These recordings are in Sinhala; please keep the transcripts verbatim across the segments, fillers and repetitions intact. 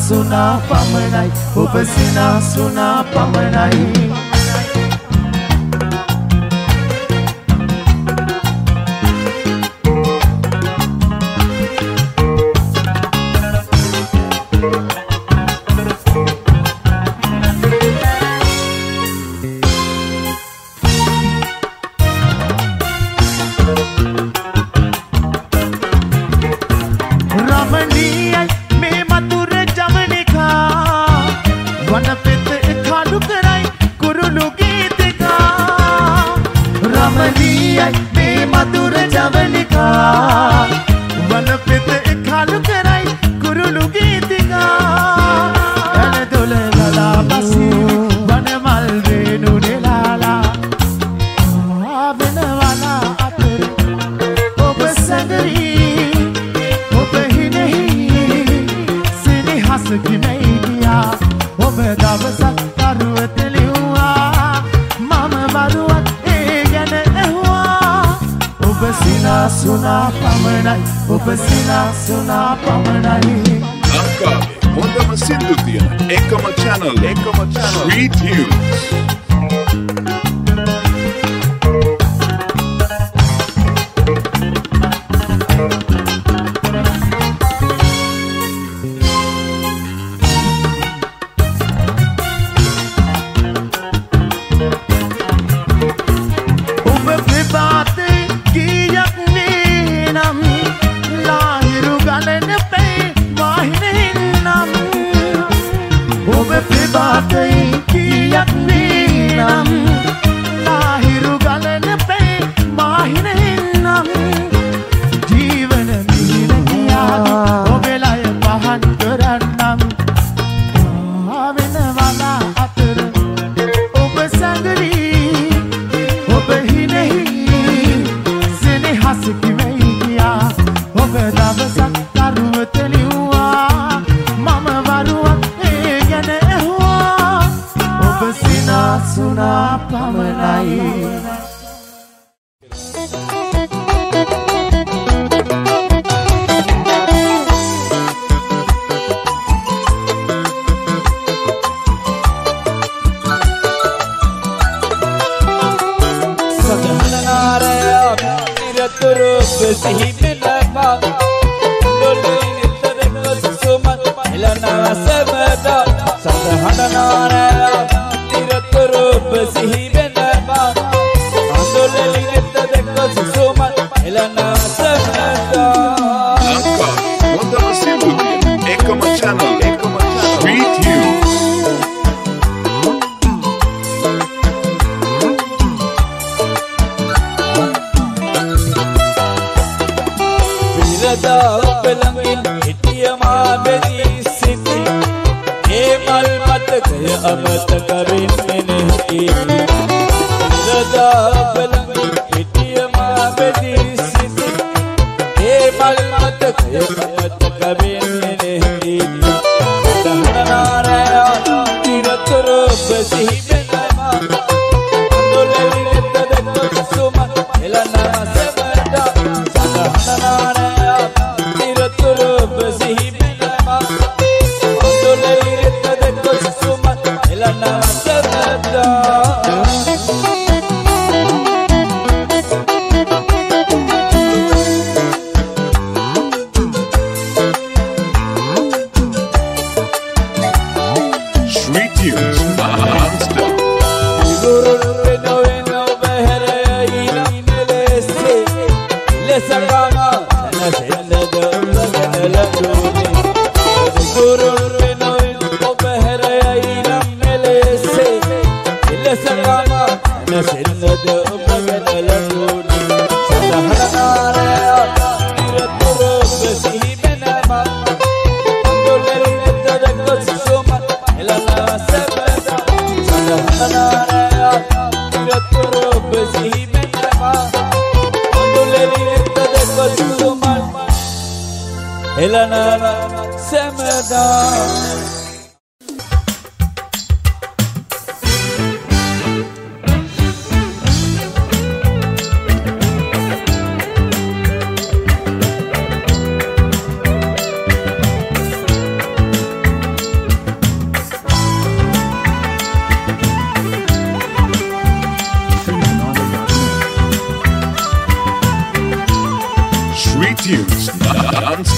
සිනාසුනා පමණයි ඔබ සිනාසුනා පමණයි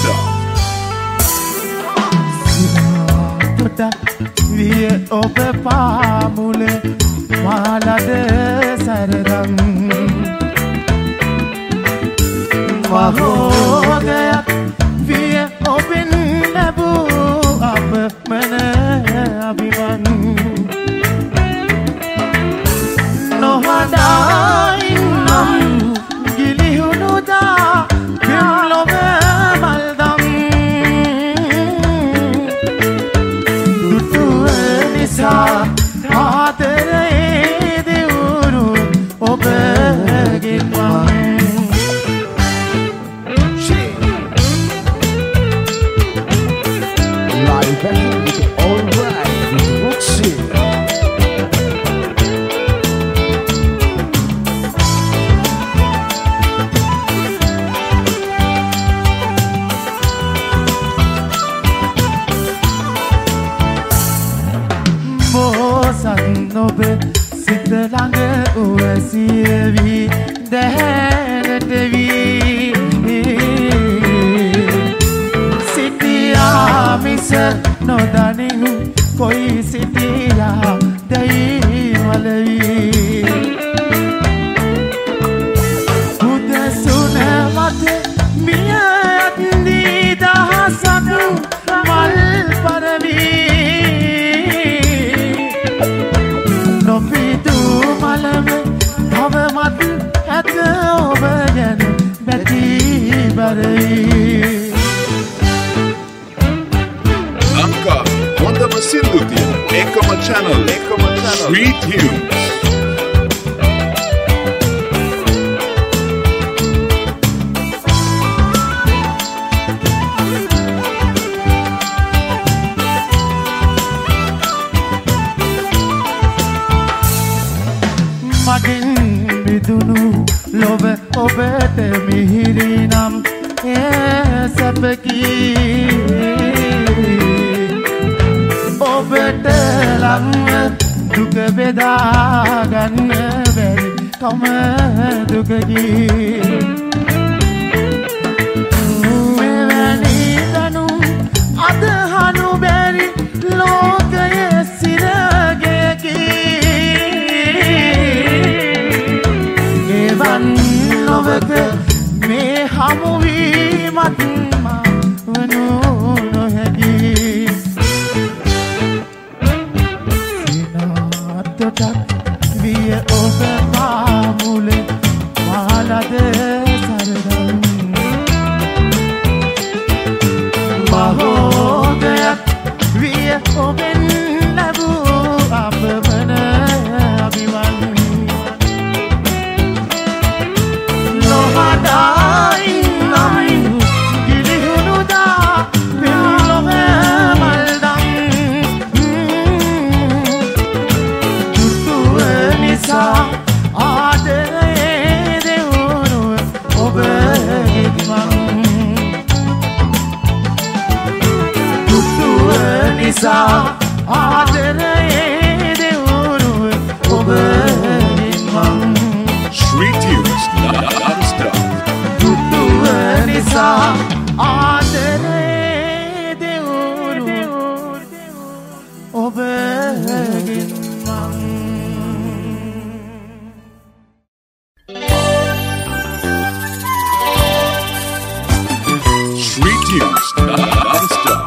non-stop. Viye ope paamule malade sararam mahogaya viye open nabu ap mane abiman nohadai nam gilihunu da bimlobe maldam sa atere deuru obegimman live and all right with Roxy nobe sitalange uasivi dehenetevi sitiya misa nodanin koi sitiya dei walavi udasune mate miya andi dahasak mal paravi Nopitu malame thave mat at obagan beti bari Anka Wanda Masinduti Ekama Channel Ekama Channel Sweet Tunes Magin bidunu lobe obete mihirinam e sapeki obete lang duke beda ganne beri kame dukegi mevani danu adhanu beri lokaye sirageki Evan loveke me hamuvi matma vanu no hegi sinatota viye obe paamule malade sararam mahogaya viye oben labu apmana abiman Nohadai nam gilihunu da bimlobe maldam Tutu nisa adere deunu obegimman Tutu nisa adere deunu obegimman Sweet Tunes non-stop. Tutu nisa adere deuru obegimman Sweet Tunes non-stop.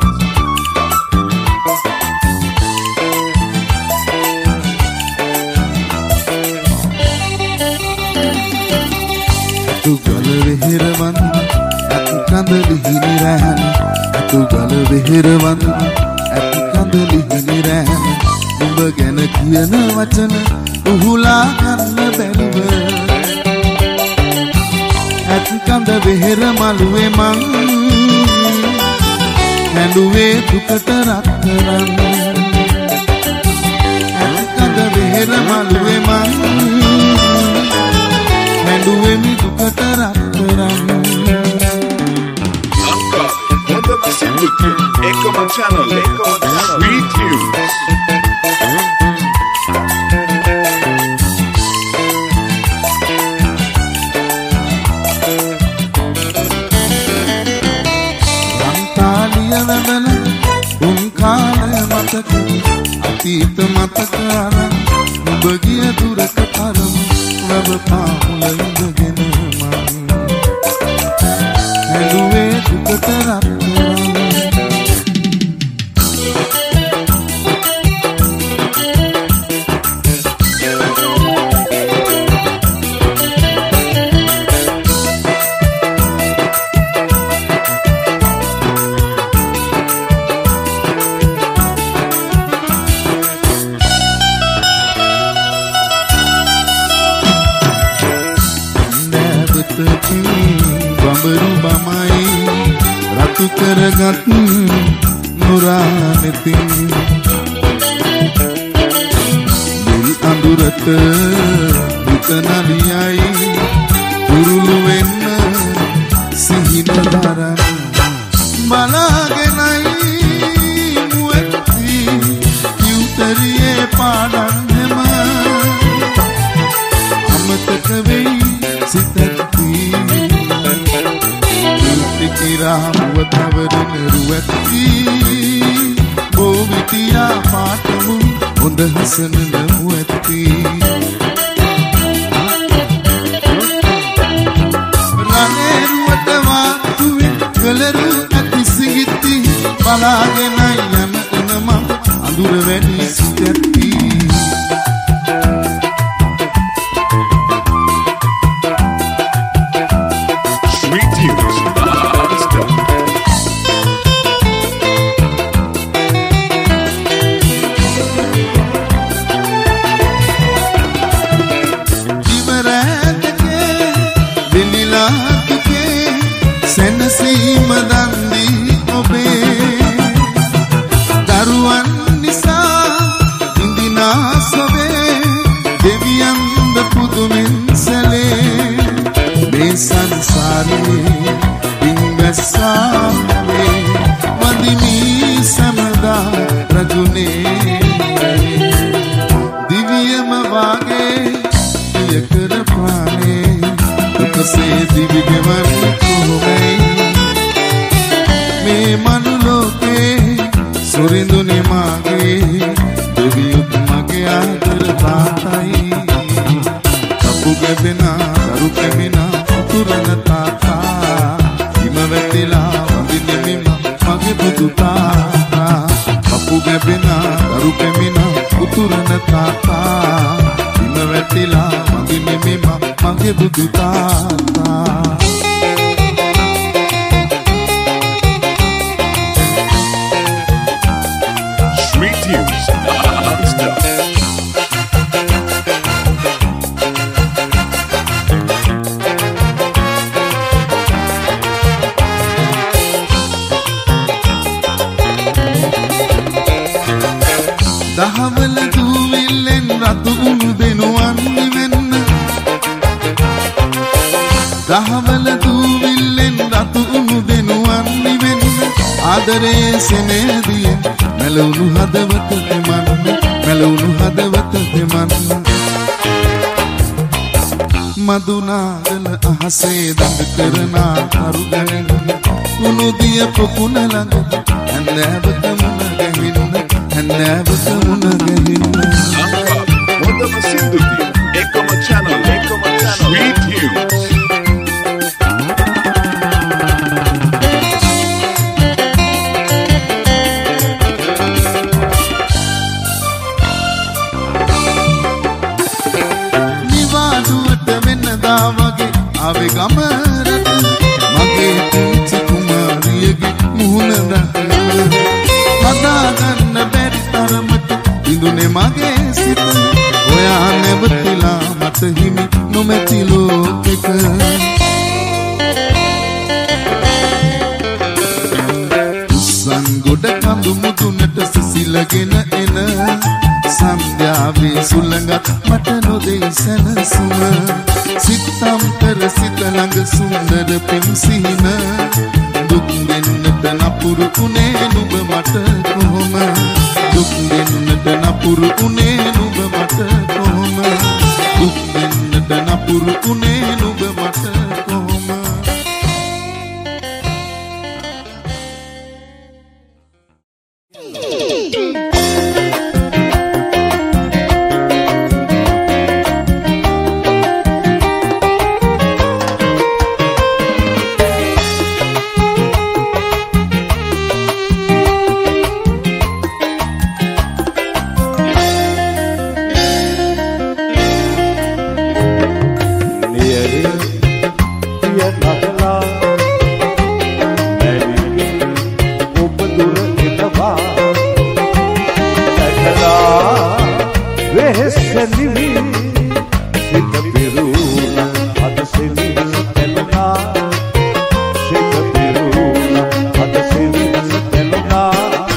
Tu gala vehirvan atu kandali hiniran tu gala vehirvan atu kandali hiniran umba gana kiyana wachana uhula kanna beriwa atu kanda vehir maluwe man handuwe dukata ratharan atu kanda vehir maluwe man handuwe mi dukata ratharan Anka Wanda Masinduti Ekama Channel Ekama Channel Sweet Tunes හිත මතක අරන් ඔබ ගිය දුරට තරම ලැබ පාමුල ඉඳගෙන මං ඇඬුවේ දුකට රත්තරන් බඹරු බමයි රතු කරගත් නුරානෙතින් නිල් අඳුරට හිත නලියයි උරුළු වෙන්න සිහින දරන බලාගෙනයි මුවැත්ති යුතරියේ පාඩම් හැම අමතක වෙයි සිතැත්ති කිරා මුවතවරන රුවැත්ති බෝවිතියා පාටමු හොඳ හසන නමුවැත්ති රනේරුවට වාතුවෙන් කලරු ඇති සිගිත්ති බලාගෙනයි යන එනම අඳුර වැඩි සිතැත්ති මදුනාගල අහසේ දඟ කරනා කරුගණන් උනුදිය පොකුණ ළඟ හැන්දෑවත මුණ ගැහින්න හැන්දෑවත මුණ ගැහින්න හොඳම සින්දුතිය එකම channel එකම channel Sweet Hughes වගේ ආවේ ගමරට මගේ පුංචි කුමාරියගේ මුහුණ දැකලා හදාගන්න බැරි තරමට ඉඳුනේ මගේ සිත ඔයා නැවතිලා මට හිමි නොමැති ලෝකෙක උස්සන් ගොඩ කඳු මුදුනට සිසිලගෙන එන සන්ධ්‍යාවේ සුළඟත් මට නොදෙයි සැනසුම සිතම් කර සිත ළඟ සුන්දර පෙම් සිහින දුක් දෙන්නට නපුරු උනේ නුඹ මට කොහොම දුක් දෙන්නට නපුරු උනේ නුඹ මට කොහොම දුක් දෙන්නට නපුරු උනේ නුඹ මට කොහොම වෙහෙස නිවි සිත පිරුණා අද සිවිස තෙලුණා සිත පිරුණා අද සිවිස තෙලුණා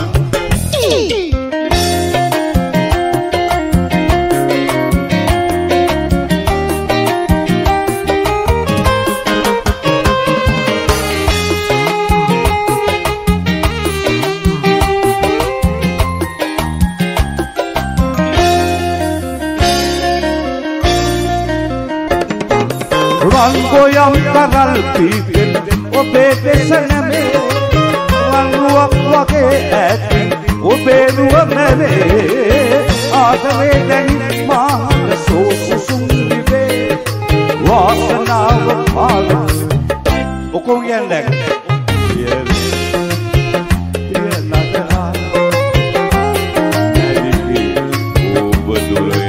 Goyam karal pipin obe desaname ranguak wage ati obe nuwa meve adave dani mahanga so susungive wasanawa phala okon yandek yeah yeah nagara nadipi obadure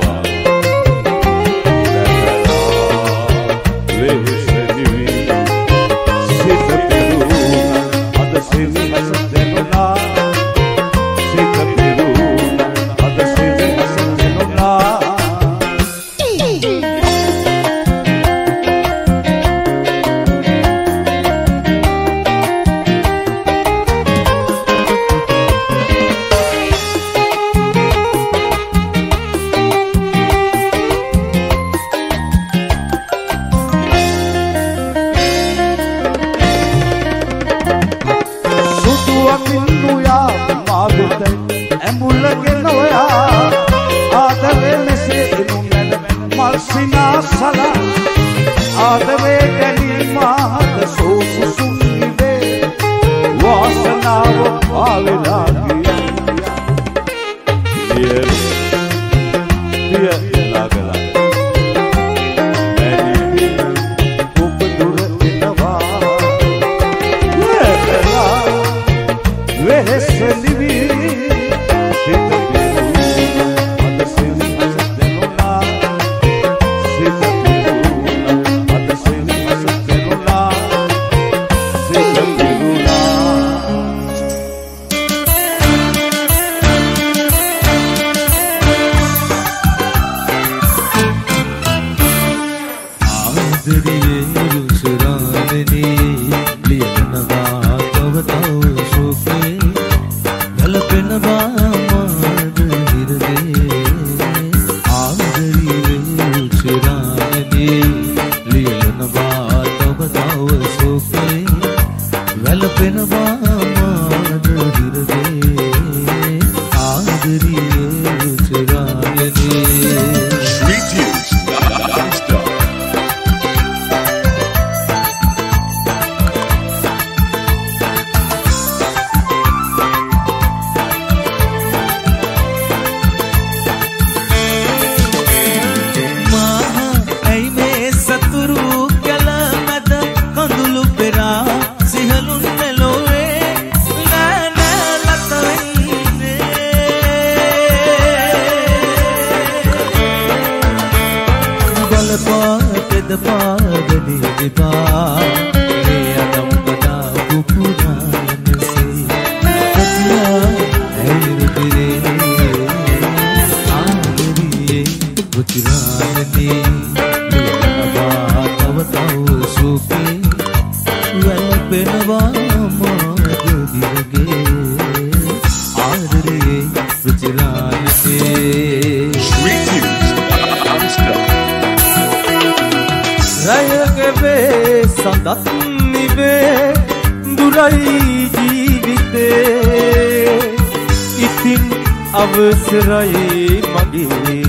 අවසරයි මගේ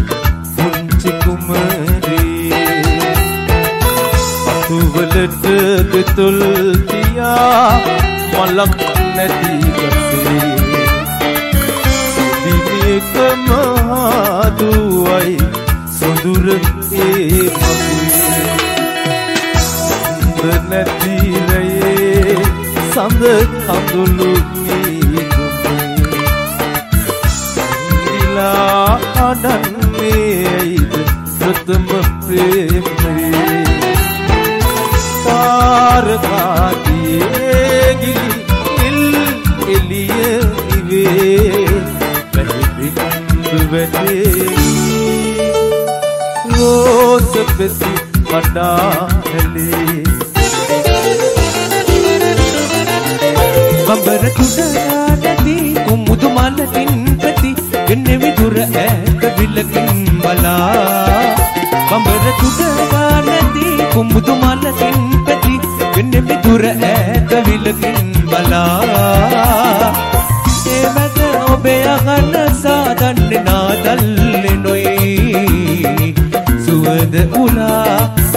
පුංචි කුමරී අතුවලට දෙතොල් තියා මලක් නැති ගසේ දිවිකම දුවයි සොඳුර ඒ මගේ නැති රයේ සඳ කඳුළු අඩන්නේයිද ප්‍රථම ප්‍රේමයේ පාරකාතියේ ගිලි ඉල් එලිය ඉවේ පැහිබින්දු වැටේ රෝස පෙති කඩාහැලේ බඹර කුඩාටදී කුමුදු මලකින් පැති ගෙන්නේ විදුර ඈත විලකින් බලා බඹර කුඩාටදී කුමුදු මලකින් පැති ගෙන්නේ විදුර ඈත විලකින් බලා ඒ මැද ඔබේ අහන සාදන්නේ නාදල්ලේ නොයි සුවඳ උලා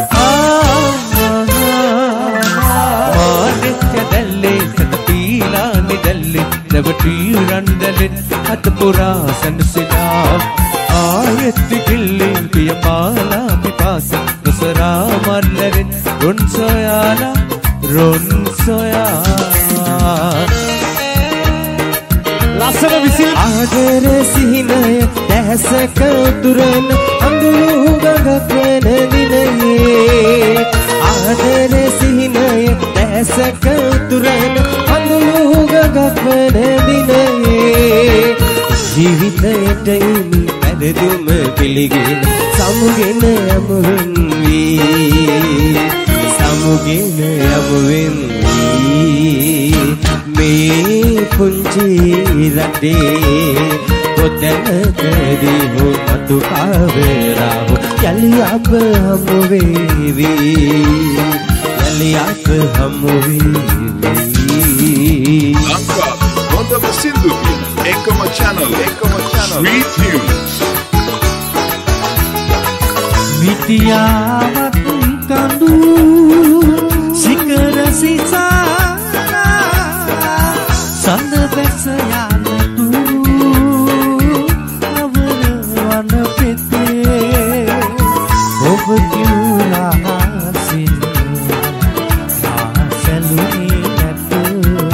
Neverty randalin at the Puras and the Sina. Ayet the killing be a pala pipasa, the Sara Madlevin, Run Soyana, Run Soyana. Lasana visil Adere Sinaya, Dasaka Duran, Anduga Gakwenadine. Adere Sinaya, Dasaka Duran, Anduga Gakwenadine. ජීවිතයට ඉමි පැරදුම පිළිගෙන සමුගෙන යමුවෙන් වී සමුගෙන යමුවෙන් වී මේ පුංචි රටේ කොතැනකදී හෝ මතු කාවරාව යලි අප හමු වේවි යලි අප හමු වේවි Wanda Masindupi, Ekoma Channel, Ekoma Channel, Sweet Tunes. Mitiyawat kandu sikara sisana sand besayana tu avana pete ob kyula hasin asaluni natu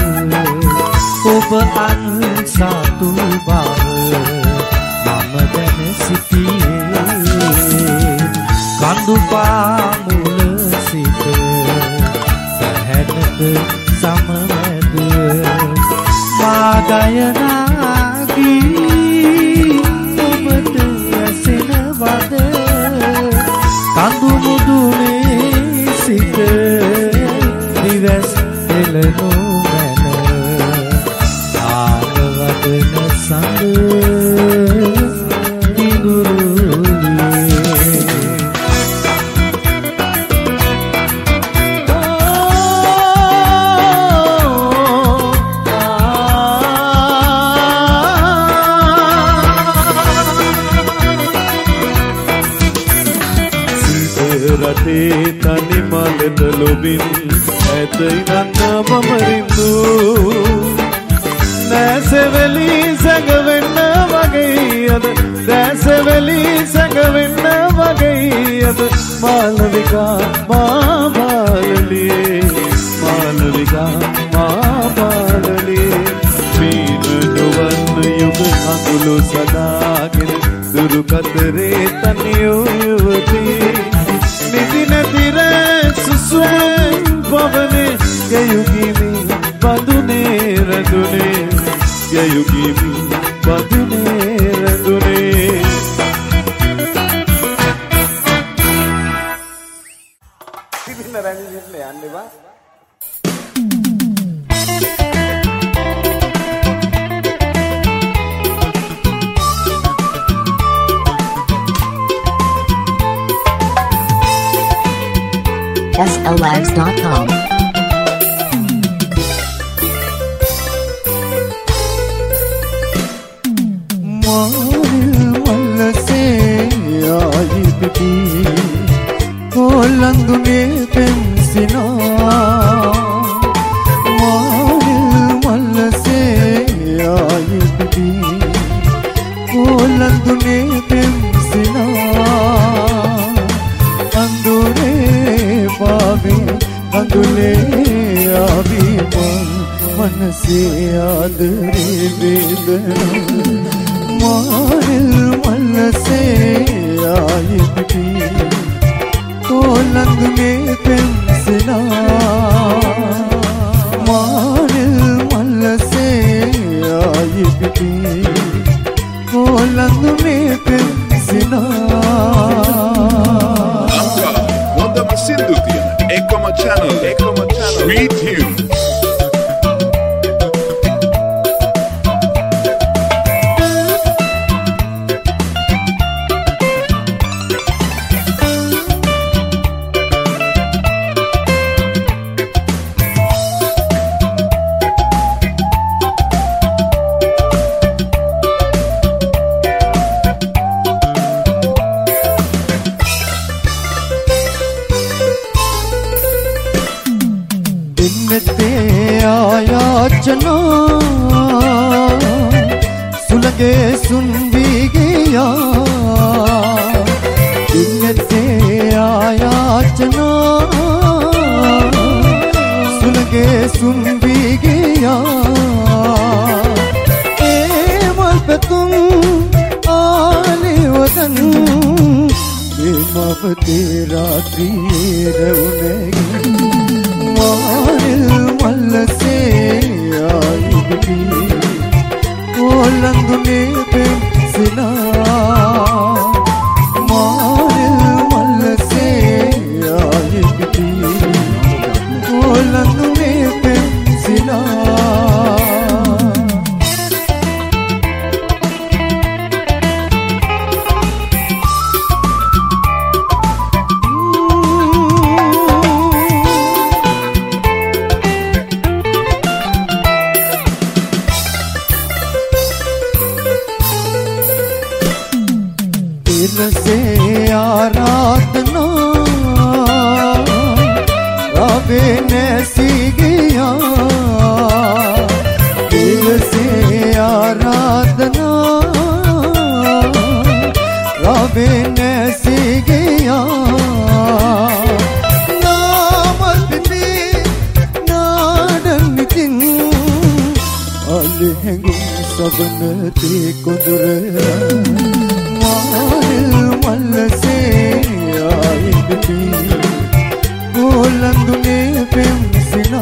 ob an satu bar mama dan sitiye kandu pamula sita sahanata samaweda magayanagi obata asena wada kandu mudune sita divas elano mana aravadana sandu tani malena lobin ඇතයි නන්න මමරින්දු නැසෙවලි සැඟවෙන්න වගේ අද දැසෙවලි සැඟවෙන්න වගේ අද මාලවිකා මා බාලලියේ මාලවිකා මා බාලලියේ මීන නොවන්න යුග අඳුළු සදාගෙන දුරු කතරේ තනියෝ යුවතී Nidina tira susum pavane gayu kimi badune radune gayu kimi badune radune Nidina rani nidne anne ba S L Lives dot com Maril mallase aayi piti kolandune pensina Maril mallase aayi piti kolandune pensina andure paave andule aavi man manase aadare vedana maril mallase aayi piti kolandune pensina maril mallase aayi piti Kolandune pensina Angka Wanda Masinduti Ekoma Channel Ekoma Channel Sweet Tunes आयाचना सुलगे सुन भी गया इनते आयाचना सुलगे सुन भी गया ए मल पे तुम आने वतन बेमफते रात्रि रौनेगी मारिल मल से आई भी कोलंदुने पेंसिना मारिल मल से आई भी कोलंदुने पेंसिना से आराधना रावे ने सी गया दिल से आराधना रावे ने सी गया नामती नाडन दिन अलहंगुम सबन ते कुदरे मारिल मल से आई भी कोलंदुने पेंसिना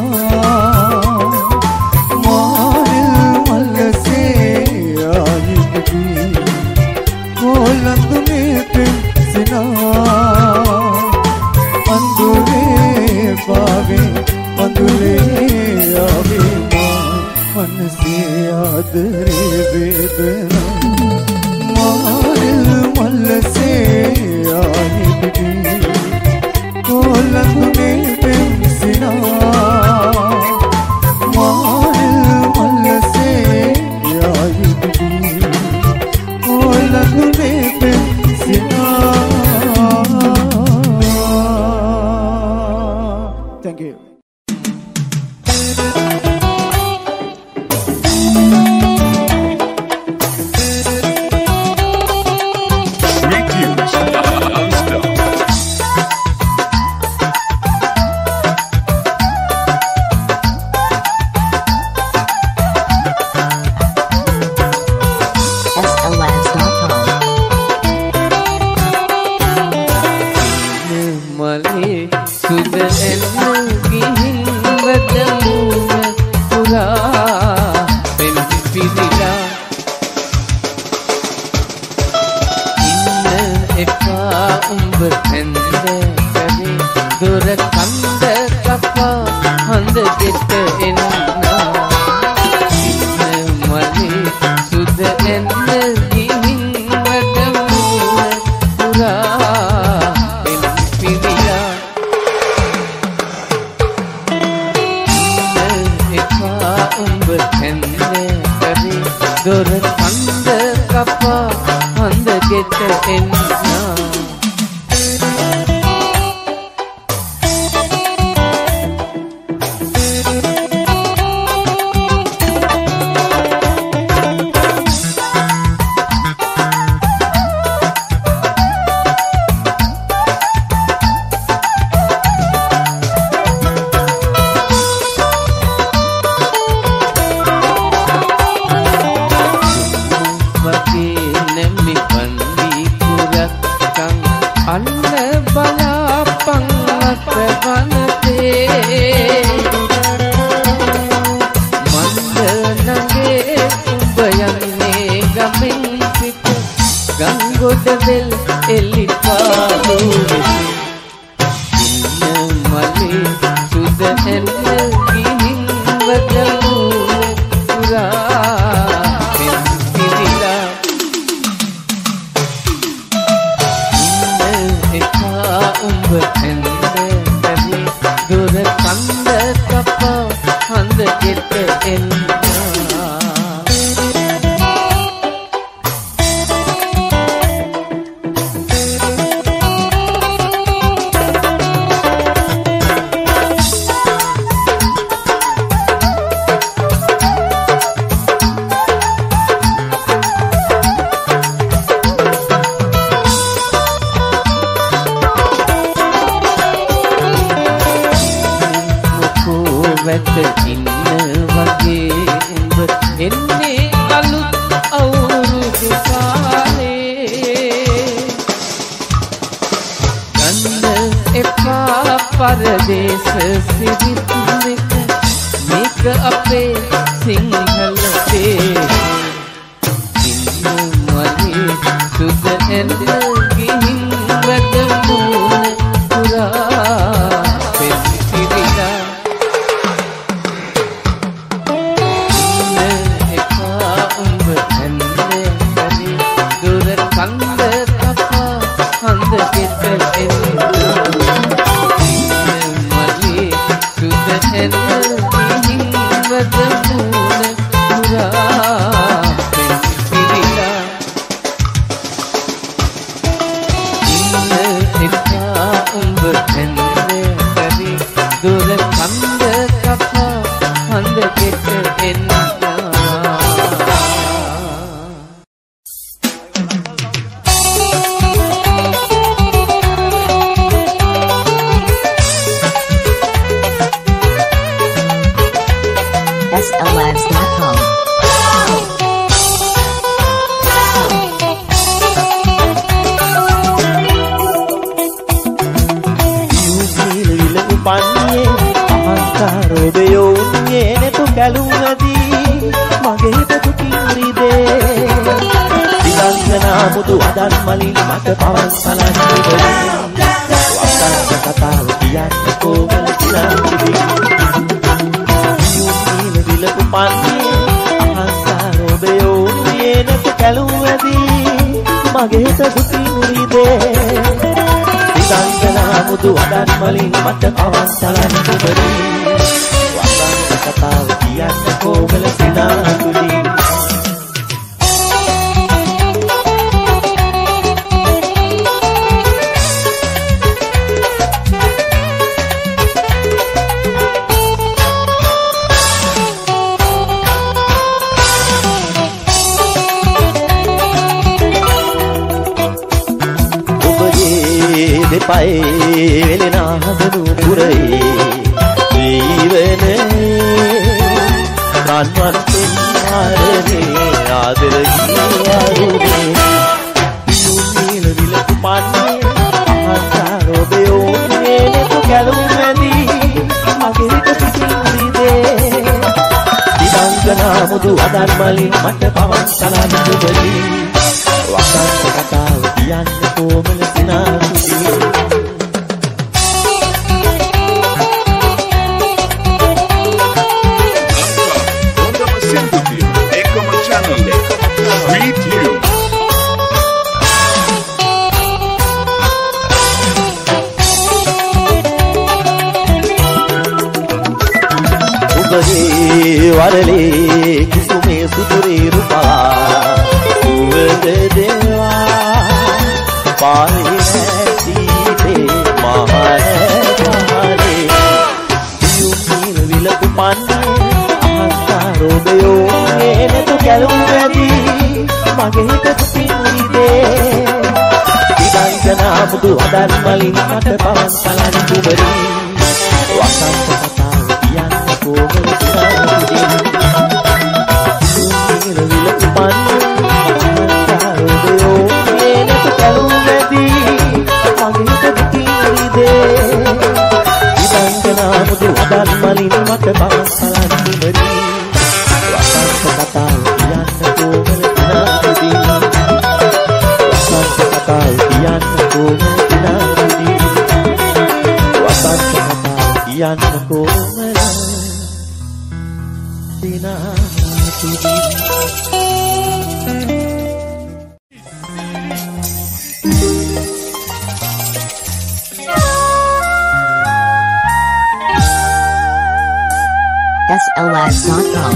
मारिल मल से आई भी कोलंदुने पेंसिना अंदुले पावे अंदुले आवे मन से याद रे वेदना मारिल मल से आई भी कोलंदुने पेंसिना मारिल मल से आई भी कोलंदुने पेंसिना Thank you. Kang ගංගොඩ දෙල් එලිපා දුවේ ඉන්න මලේ සුද එන්න ගිහින් වදමුවේ පුරා පිරිලා ඉන්න එපා උඹ එන්න බැරි දුර කන්ද කපා හඳ ගෙට එන්න ඉන්න වගේ උඹ එන්නේ අලුත් අවුරුදු කාලේ ගන්න එපා පරදේශ සිරිත් එක මේක අපේ සිංහල දේශේ ඉන්න මගේ සුද එන්න ගිහින් වැදමුනේ පුරා පෙරදිලා S L Lives dot com. ඔබයෝන්නේ නැතු කැලුම්වදී මගේ හිත කිරිදේ දිලංගනා මුදු අදන් මලින් මට පවන් සලන්නේ වස්තන කතාව කියන්නේ කොමල සිනාතිදී යුන්නේ විලපු පන්නේ අහංකාර ඔබයෝන්නේ නැතු කැලුම්වදී මගේ හිත කිරිදේ දිලංගනා මුදු අදන් මලින් මට පවන් සලන්නේ katawa kiyanna komala sinatuli obaye depaye velena hadanu puraye ජීවනේ රන්වන් තුමාරනේ ආදරේ යුනීල විලපු පන්නේ අහසාරෝබයෝනේ නෙතු කැලුමැදී මගේ හිත පිටින්දේ දිවංගනා මුදු අදන් මලින් මට පවන් සලන් දුබලි වසන්ත කතාව කියන්න කොමල සිනාසුදී වරලේ කුසුමේ සුදුරේ රූපා උවද දේවා පාරේ සීතේ මහරජාලේ යුනීල විලපු පන්නේ අහංකාරෝබයෝ නේතු කැලුම්වැදී මගේ හිත පිරිදේ දිගංගනා මුදු අදන් මලින් මට පවන් සලන් දුබරි වසන්ත කතාව කියන්න කොමල අදන් මලින් මට පවන් සලන් දුබරි වසන්ත කතාව කියන්න කොමල සිනාතිදී lives dot com.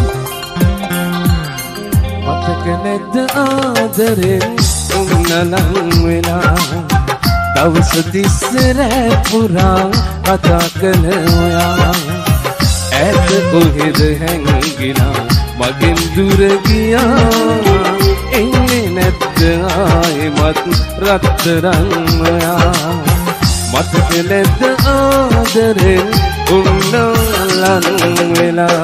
මතක නැද්ද ආදරෙන් උන්නලන් වෙලා දවස තිස්සේ රැ පුරා කතා කළ ඔයා ඈත කොහෙද හැංගිලා මගෙන් දුර ගියා එන්නේ නැද්ද ආයෙමත් රත්තරන් ඔයා මතක නැද්ද ආදරෙන් උන්නලන් වෙලා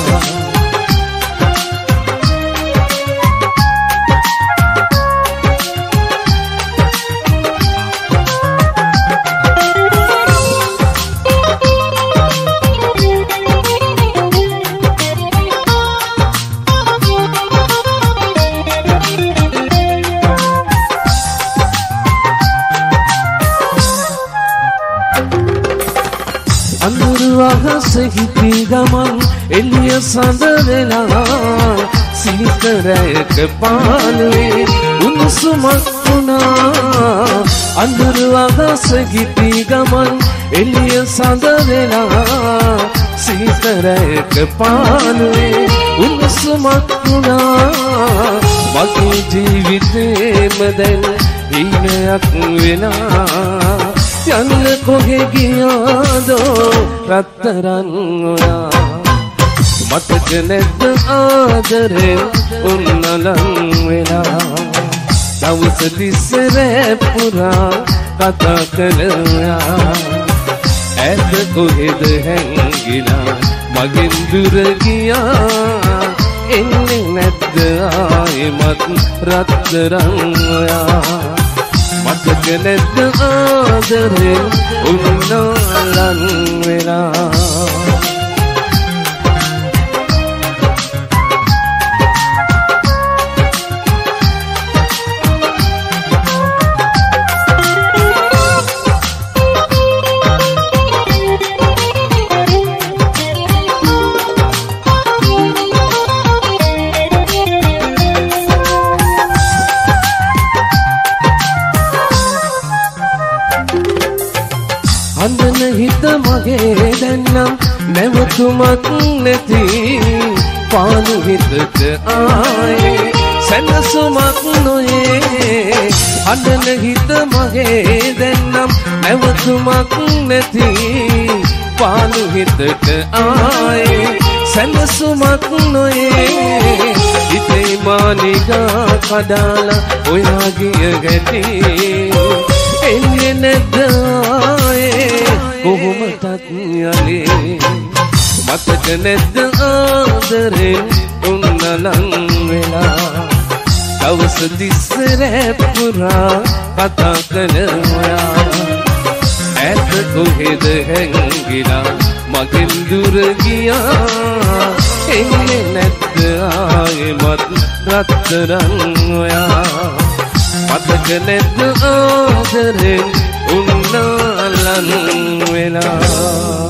හිටි ගමන් එළිය සඳ වෙලා සීතරයක පාළුවේ උණුසුමක් වුණා අඳුරු අහස හිටි ගමන් එළිය සඳ වෙලා සීතරයක පාළුවේ උණුසුමක් වුණා මගේ ජීවිතේම දැන් හිණයක් වෙලා යන්න කොහෙ ගියාදෝ රත්තරන් ඔයා මතක නැද්ද ආදරේ උන්නලන් වෙලා දවස තිස්සේ රැ පුරා කතා කළ ඔයා ඈත කොහෙද හැංගිලා මගෙන් දුර ගියා එන්නේ නැද්ද ආයෙමත් රත්තරන් ඔයා මතක නැද්ද ආදරේ උන්නලන් වෙලා මගේ දැන්නම් නැවතුමක් නැති පාළු හිතට ආයේ සැනසුමක් නොයේ අඬන හිත මගේ දැන්නම් නැවතුමක් නැති පාළු හිතට ආයේ සැනසුමක් නොයේ හිතේ මානිගා කඩාලා ඔයා ගිය ගැටි එන්නේ නැද්ද කොහොමදත් යලේ මතක නැද්ද ආදරේ උන්නලන් වෙලා දවස තිස්සේ රැ පුරා කතා කළ ඔයා ඈත කොහෙද හැංගිලා මගෙන් දුර ගියා එන්නේ නැද්ද ආයෙමත් රත්තරන් ඔයා මතක නැද්ද ආදරේ උන්නලන් වෙලා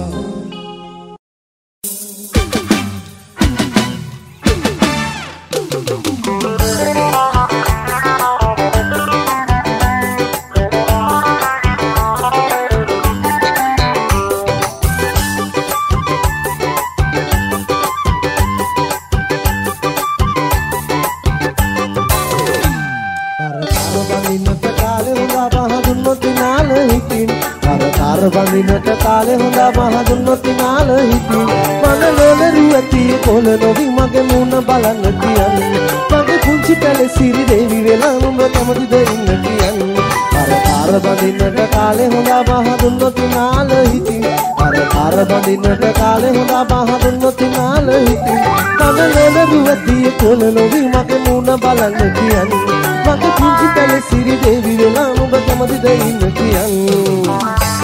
බඳිනට කාලේ හොඳා මහ දුන්නොත් නාල හිතින් මන ලොලරු ඇති කොළ නොවි මගේ මුණ බලන්න කියන්නේ මගේ පුංචි පැලේ සිරි දෙවි වෙලා නුඹ තමදිද ඉන්න කියන්නේ අර පාර බඳිනට කාලේ හොඳා මහ දුන්නොත් නාල හිතින් අර පාර බඳිනට කාලේ හොඳා මහ දුන්නොත් නාල හිතින් මන ලොලරු ඇති කොළ නොවි මගේ මුණ බලන්න කියන්නේ මගේ පුංචි පැලේ සිරි දෙවි වෙලා නුඹ තමදිද ඉන්න කියන්නේ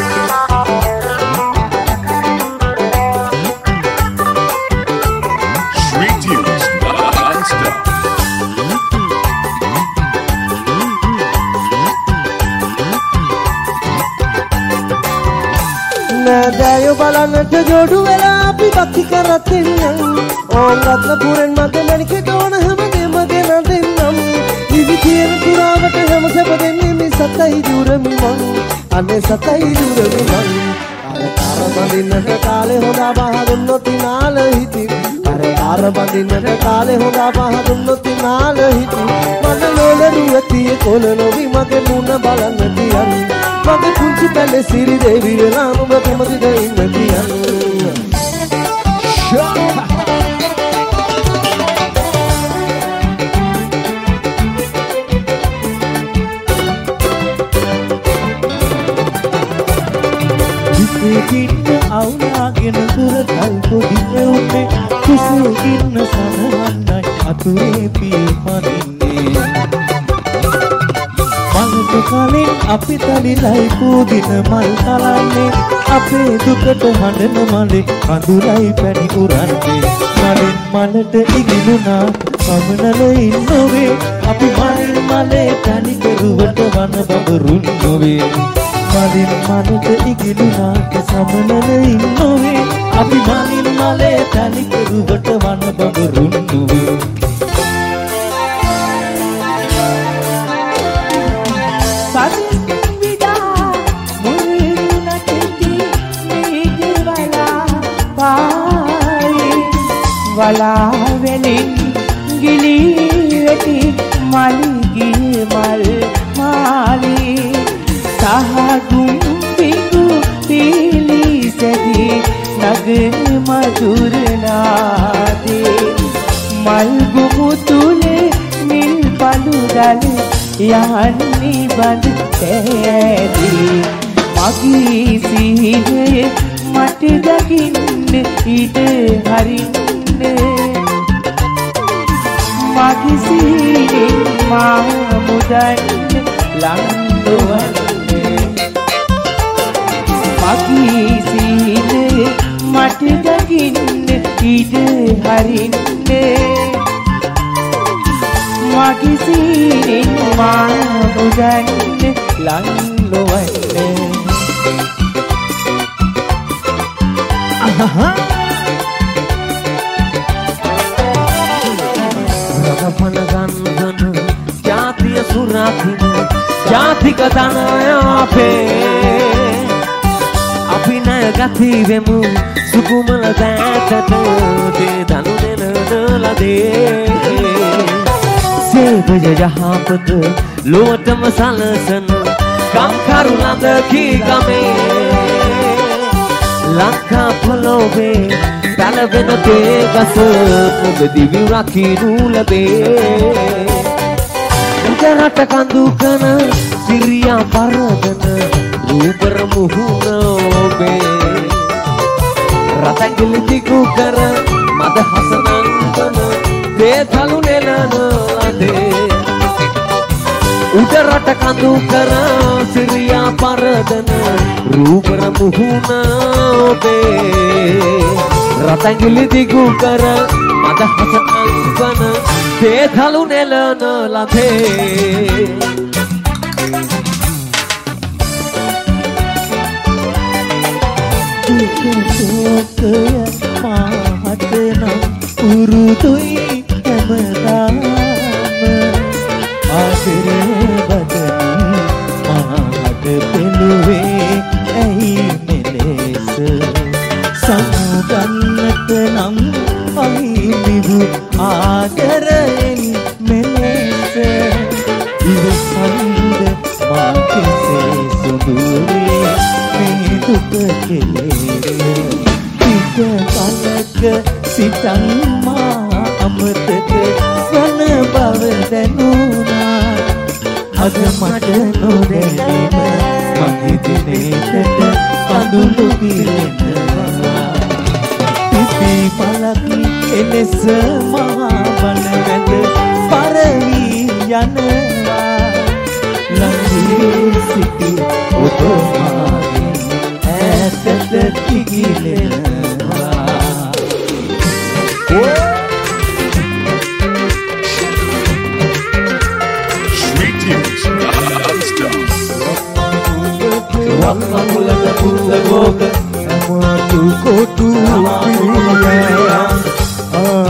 නෑදෑයෝ බලන්නට ජෝඩු වෙලා අපි බක්කි කරත් එන්නම් ඕම් රත්නපුරෙන් මගේ මණිකේට ඕන හැමදේම ගෙන දෙන්නම් දිවි කියන පුරාවට හැම සැප දෙන්නේ මේ සතයි දුරමි මං අනේ සතයි දුරමි මං අර තාර බඳින්නට කාලේ හොදා බහ දුන්නොත් නාල හිති අර තාර බඳින්නට කාලේ හොදා බහ දුන්නොත් නාල හිති මන ලෝලරු ඇතියේ කොළ නොවි මගේ මුණ බලන්න තියන්නේ මගේ පුංචි පැලේ සිරි දේවි වෙලා නුඹ කොමදිද ඉන්න කියන්නේ කින්න අවුලාගෙන දුරකල් පොඩි එවුනේ කුසේ කින්න සනවන්නයි අතුරේ පියපදින්නේ මල්ට කලින් අපි තලිලයි පූදින මල් තලන්නේ අපේ දුකට හඬන මලේ කඳුරයි පැණි උරන්නේ මලින් මලට ඉගිලුණා පමනල ඉන්නෝවේ අපි මලින් මලේ පැණි කෙරුවට වන බඹරුන් නොවේ මලින් මලට ඉගිලුණාට සමනල ඉන්නෝවේ අපි මලින් මලේ පැණි කෙරුවට වන බඹරුන් නොවේ වලා වෙලින් ගිලී වෙති මල්ගී මල් මාලී සහගුම් පිඟු පීලි සැදී නගන මధుරනාදී මල්ගුමු තුලේ නිල් පළු දල යහන්නි බඳ තැදී මගී සිහිනේ මට දකින්න ඉඩ හරින්න මගේ සීනේ මා මුදන් ලංගවන්නේ මගේ සීනේ මට දකින්න ඉඩ හරින්නේ මගේ සීනේ මා මුදන් ලංගවන්නේ අහහ රපන ගන්ධන ජාතිය සුරාතින ජාතික තනයාපේ අපි නය ගති වෙමු සුකුමල දෑතට දේ දනු දෙනන ලදේ සේවය යහපත ලොවටම සලසන කම්කරු ලඳ කී ගමේ ලංකා පොළොවේ පැලවෙන තේ ගස ඔබ දිවි රකිනු ලබේ උදරට කඳු කන සිරියා පරදන රූපර මුහුණ ඔබේ රතගිලි දිගු කර මද හසනංගන දේ තලු නෙලන ලදේ උදරට කඳු කර සිරියා පරදන රූපර මුහුණ ඔබේ රතංගිලි දිගු කර මද හසනංගන දේ තලු නෙලන ලබේ දුක මාහට නම් උරුදුයි හැමදාම ආදරේ බදනි මාහට පෙළුවේ ඇයි මෙලෙස සමුගන්නට නම් අහිමිවු ආදරයෙන් මෙලෙස ඉවසන්ද මා කෙසේ සුදුවේ මේ දුක කෙලේ පිට කලක සිතන් මා අමතක වන බව දැනුණා අද මට නොදැනීම මගේ දිනේකට කඳුළු පිරෙනවා පිපි පලකි එලෙස මහා වන වැද පරවි යනවා ළඟේ සිටි ඔබමාගේ ඈතට ඉගිලෙනවා Sweet Tunes, non-stop. වක්කමුලක පුල්ල ගෝක මතු කොටු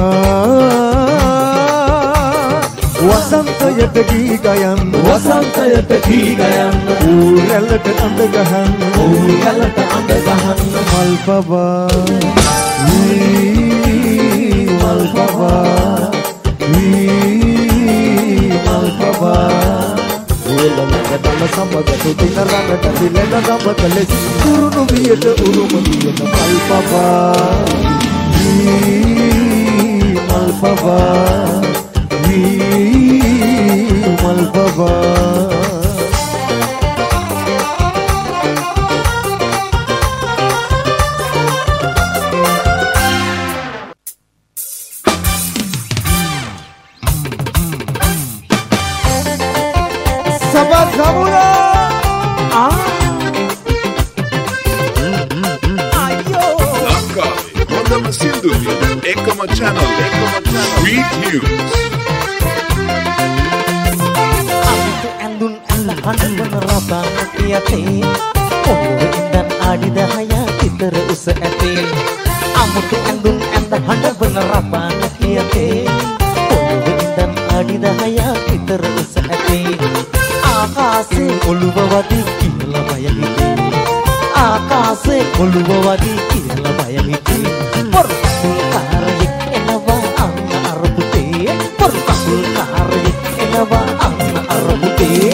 වසන්තයට ගී ගයන් වසන්තය ගෙදරට කී ගයන්න ඌරැල්ලට අඳ ගහන්න ඌරැල්ලට අඳ ගහන්න මල් පවා වී මල් පවා වී මල් පවා ඌලලක දම සම්බද තුතින රඟට දිලෙන ගමක ලෙස කුරුණු වියට උරුම දියන මල් පවා වී මල් පවා වී මල් පවා Sabar Kamula ah ayo Langkawi Hondama Sinduti Ekama Channel Ekama Channel Sweet News Amutu andun anda handu bener banget yate Poluwe dan adi dahaya kitara usa ate Amutu andun anda handu bener banget yate Poluwe dan adi dahaya kitara usa ate ආකාසේ ඔළුව වදී කියලා බය හිතේ ආකාසේ ඔළුව වදී කියලා බය හිතේ පොරපුල් කාරයෙක් එනවා අන්න අර පුතේ පොරපුල් කාරයෙක් එනවා අන්න අර පුතේ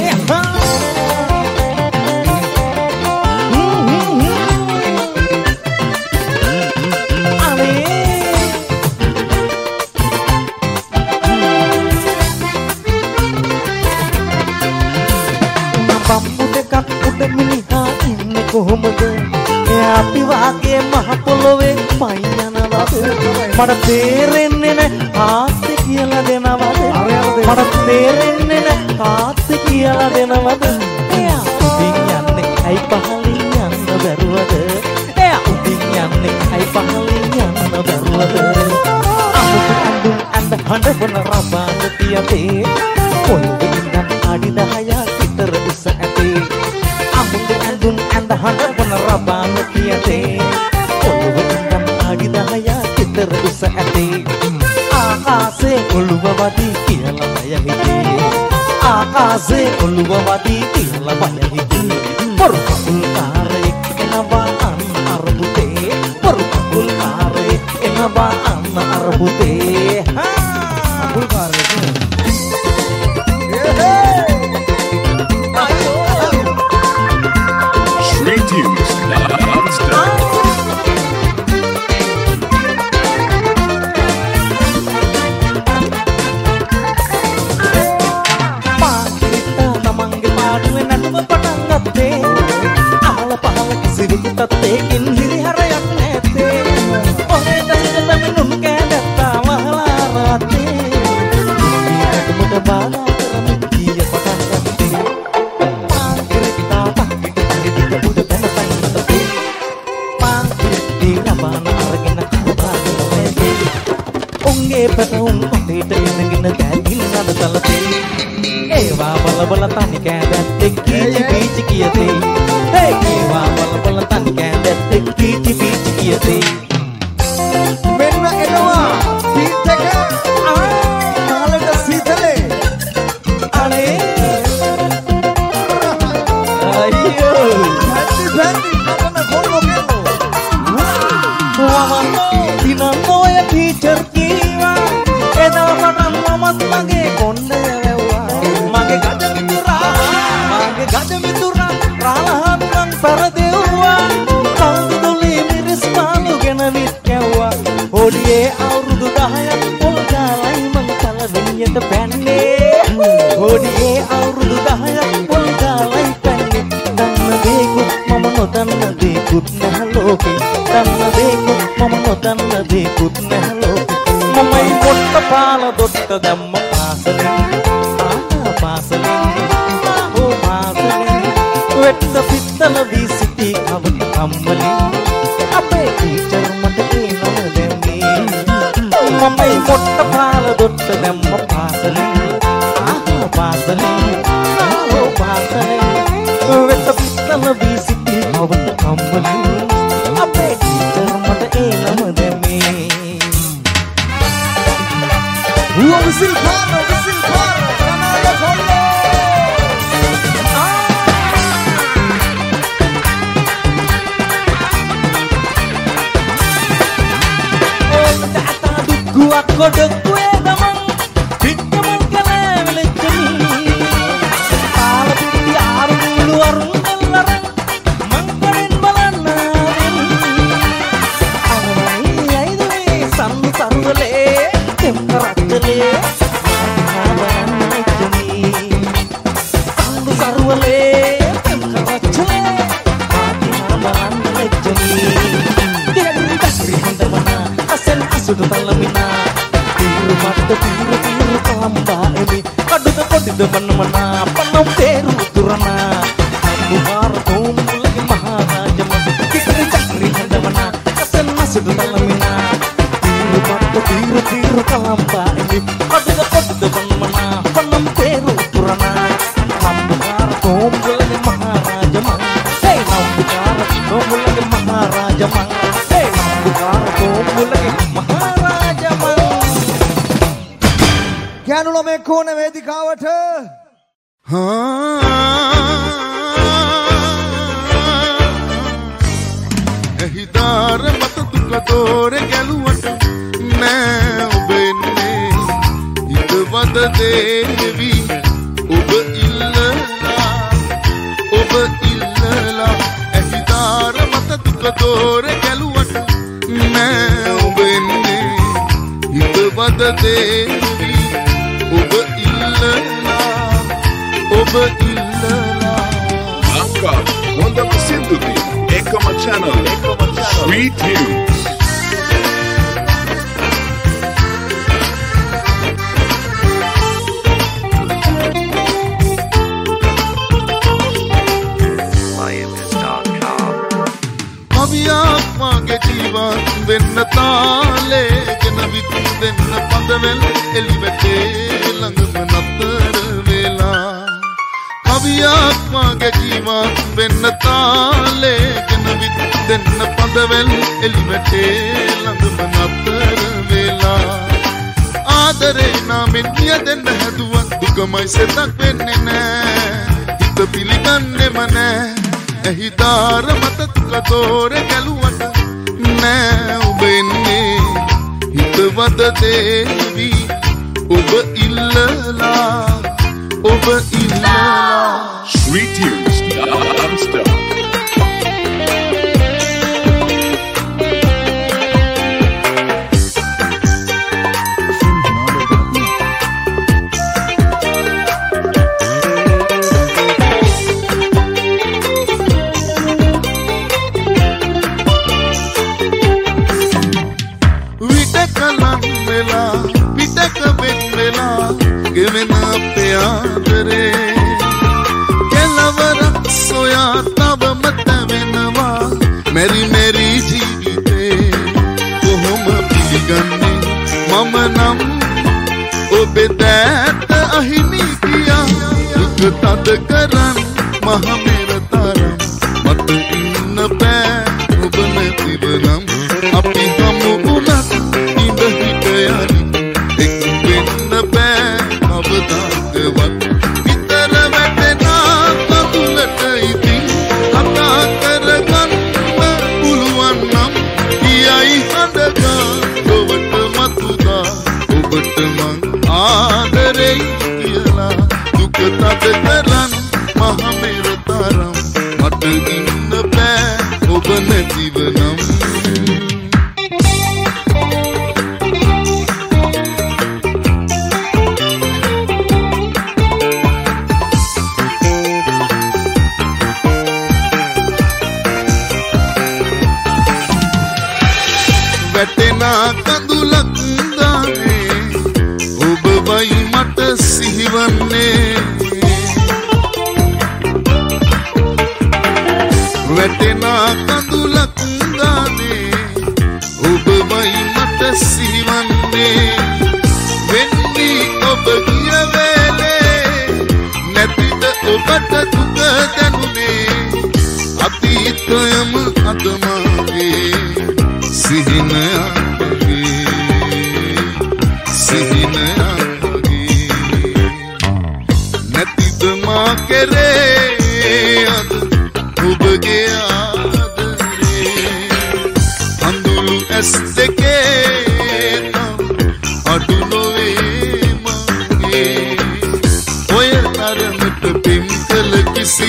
කොහොමද අපි වාගේ මහ පොළොවේ පයින් යනවද මට තේරෙන්නේ නැ ආස්ති කියලා දෙනවද මට තේරෙන්නේ නැ ආස්ති කියලා දෙනවද එයා උඩින් යන්නේ ඇයි පහලින් යන්න බැරුවද එයා උඩින් යන්නේ ඇයි පහලින් යන්න බැරුවද අමුතු අඳුන් අඳ හඬ වන රබාන තියතේ පොළොවේ ඉඳන් අඩි දහයක් විතර උස ඇතේ අමුතු ඇඳුම් ඇඳ හඬ වන රබාන කියතේ ඔළුව ඉඳන් අඩි දහයක් විතර උස ඇතේ ආකාසේ ඔළුව වදී කියලා බය හිතේ ආකාසේ ඔළුව වදී කියලා බය හිතේ පොරපුල් කාරයෙක් එනවා අන්න අර පුතේ පොරපුල් කාරයෙක් එනවා අන්න අර පුතේ හා පොරපුල් කාරයෙක් Sweet News non-stop පාටිතා තමන්ගේ පාඩුවේ නටුව පටන් ගත්තේ අහල පහල කිසිවෙකු තත්තේකින් හිරිහරයක් නැත්තේ ඔහේ දසිත පැමිණුම් කෑදැත්තා වහලා රාත්තේ නටුමට බාලා කරමින් කීය පටන් ගත්තේ පාටිතා පක්කිට තඟිට බුද පැන තඟිතේ පාටිතී රබාන අරගෙන කබාගෙන නැතේ උන්ගේ පැතුම් කොටේට ඉඳගෙන දැගින් අද තලතේ ඒවා බල බල තනි කෑදැත්තෙක් කීචි පීචි කියතේ ඒ ඒවා බල බල තනි කෑදැත්තෙක් කීචි පීචි කියතේ මෙන්න එනවා බීට් එක ආලට සීතලේ අනේ අයියෝ හැටි බැඳි නගන කොල්ලෝ වමනෝ දිනනෝ ය ටීචර් කීවා එදා පටන් මමත් මගේ කොණ්ඩය වැව්වා මගේ ගජ මිතුරා මගේ ගජ මිතුරා රාලහම්නම් පෙරදෙව්වා කවුදුලි මිරිස් පාලු ගෙනවිත් කැව්වා හොඩියේ අවුරුදු දහයක් පොල් ගාලයි මං පළවෙනියට පැන්නේ හොඩියේ අවුරුදු දහයක් පොල් ගාලයි පැන්නේ දන්න දේකුත් මම නොදන්න දේකුත් නැහැ ලෝකේ දන්න දේකුත් මම නොදන්න දේකුත් නැහැ ලෝකේ මමයි පොට්ට පාල දොට්ට දැම්ම පාසලෙන් ආ පාසලෙන් ආ පාසලෙන් වෙට්ට පිත්තල වී සිටි කවට කම්මලින් අපේ ටීචර් මට ඒ නම දැම්මේ මමයි පොට්ට පාල දොට්ට දැම්ම පාසලෙන් ආ පාසලෙන් ආ පාසලෙන් වෙට්ට පිත්තල වී සිටි කවට කම්මලින් අපේ ටීචර් මට ඒ නම දැම්මේ Who will see Paro, will see Paro, Kanaya Polo. ගොඩකුවේ ගමන් පිටමල් කලෑ වෙලෙච්චමි තාල පිටි ආරුළු අරුණල්ලරන් මංගලෙන් බලන්න අනවයි ඇයිදුවේ සම්මු සරුවලේ තෙම්කරත්තලේ සම්මු සරුවලේ තෙම්කරත්තලේ sudah talamina tiru mata tiru tiru kalamba ini kaduda kodida mana-mana panam teru turana buhar tum lagi maharaja madu kikri cakri handamana kasen sudah talamina tiru mata tiru tiru kalamba ini kaduda kodida mana-mana panam teru turana buhar tum lagi maharaja madu hey buhar tum lagi maharaja madu hey buhar tum lagi කැනුල මේ කෝණ වේදිකාවට එහිදාර මත දුක දෝර ගැලුවට නෑ ඔබෙන්නේ හිතවද දේවි ඔබ ඉල්ලලා ඔබ ඉල්ලලා එහිදාර මත දුක දෝර ගැලුවට නෑ ඔබෙන්නේ හිතවද දේවි ඔබ ඉල්ලලා ඔබ ඉල්ලලා Anka හොඳම සින්දුති එකම channel එකම channel Sweet Tunes කවියක් මගේ ජීවත් වෙන්න තාලේ ගෙන විත් දෙන්න පඳවැල් එලිවැටේ ළඟම නතර වෙලා කවියක් මගේ ජීවත් වෙන්න තාලේ ගෙන විත් දෙන්න පඳවැල් එලිවැටේ ළඟම නතර වෙලා ආදරේ නාමෙන් නියදෙන්න හැදුවත් දුකමයි සෙතක් වෙන්නේ නෑ හිත පිළිගන්නෙම නෑ එහිදාර මත තුක දෝර ගැලුවට නෑ ඔබ එන්නේ හිතවද දේවි ඔබ ඉල්ලලා ඔබ ඉල්ලලා Sweet Tunes non-stop ගෙවෙන අපේ ආදරේ කෙලවරක් සොයා තවම තැවෙනවා මෙරි මෙරි ජීවිතේ කොහොම පිළිගන්නේ මම නම් ඔබේ දැත අහිමි කියා දුක තද කරන් මහ මෙර තරම් මට ඉන්න බෑ ඔබ නැතිව නම් අපි හමු වුණත් ඉඳ හිට යරි එක් වෙන්න බෑ අවදාකවත් විතර වැටෙනා කඳුලට ඉතින් කතා කරගන්න පුළුවන් නම් කියයි හඬගා ඔබට මතුදා ඔබට මං ආදරෙයි කියලා දුක තද කරන් මහ මෙර තරම් මට ඉන්න බෑ ඔබ නැතිව නම් වැටෙනා කඳුලක් දානේ ඔබ වයි මට සිහිවන්නේ වැටෙනා කඳුලක් දානේ ඔබ වයි මට සිහිවන්නේ වෙන්නේ ඔබ ගිය වෙලේ නැතිද ඔබට දුක දැනුනේ අතීතයම අදමාගේ සිහිනයගේ සිහිනයගේ නැතිද මා කෙරේ අද ඔබගේ ආදරේ හඳුළු ඇස් දෙකේ නම්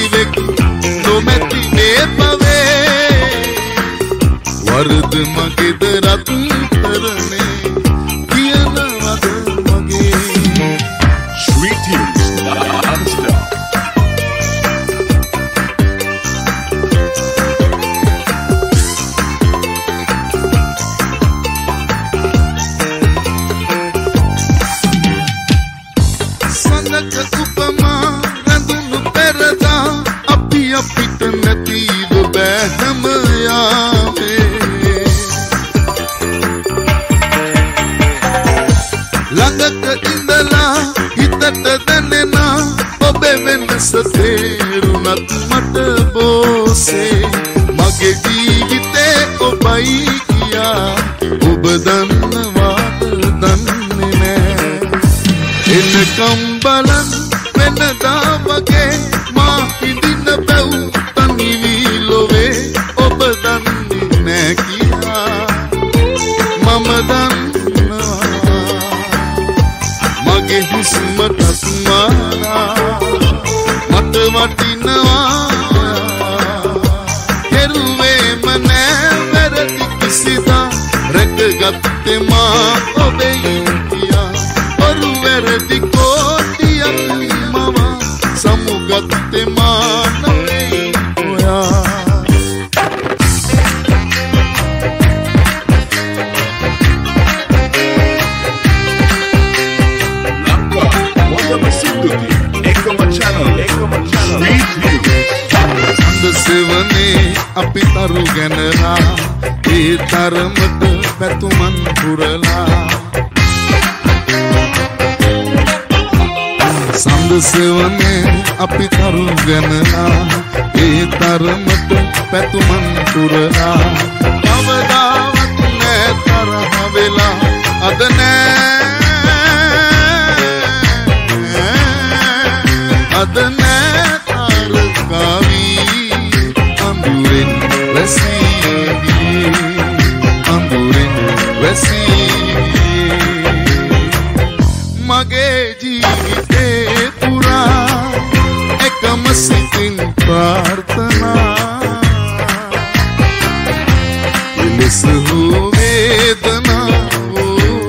කිසිවෙක් නොමැති මේ පවේ වරද මගේද රත්තරනේ කියනවද මගේ Sweet Tunes non-stop. සඳක උපමා රඳුණු පෙරදා අපි අපිට නැතිව බෑහම යාමේ ළඟක ඉඳලා හිතට දැනෙනා ඔබේ වෙනස තේරුණත් මට බෝසේ මගේ ජීවිතේ ඔබයි කියා ඔබ දන්නවාද දන්නේ නෑ එනකම් බලන් වෙනදා වගේ මා හිඳින බැව් තනිවි ලොවේ ඔබ දන්නේ නෑ කියා මම දන්නවා මගේ හුස්මටත් මානා මට වටිනවා කෙරුවේම නෑ වැරදි කිසිදා රැකගත්තේ මා ඔබේ කියා ඔරු වැරදි කෝටියක් මම සමුගත්තේ මා නොවේ ඔයා සඳසෙවනේ අපි තරු ගැනලා ඒ තරමට පැතුමන් පුරලා සඳසෙවනේ අපි තරු ගැනලා ඒ තරමට පැතුමන් පුරලා කවදාවත් නෑ තරහ වෙලා අද නෑ අද නෑ තරකාවී අඳුරෙන් වැසී අඳුරෙන් වැසී මගේ ජීවිතේ පුරා එකම සිතින් ප්‍රාර්ථනා එලෙස වූ වේදනා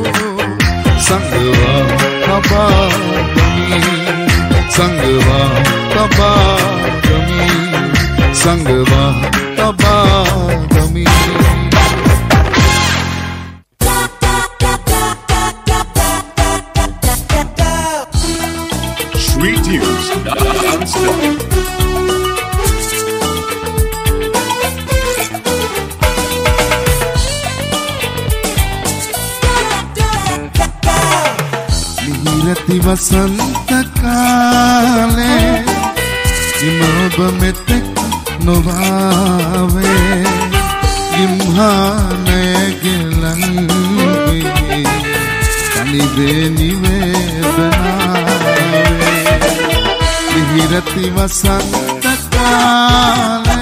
සංගවා කබාගමි සංගවා කබාගමි සංගවා කබාගමි Sweet Tunes non-stop. මිහිරති වසන්ත කාලේ ඉමොබ මෙතෙක් නොවාවේ ඉම්හානය ගෙලන්වේ කනිදේ නිවේදනාවේ මිහිරති වසන්ත කාලේ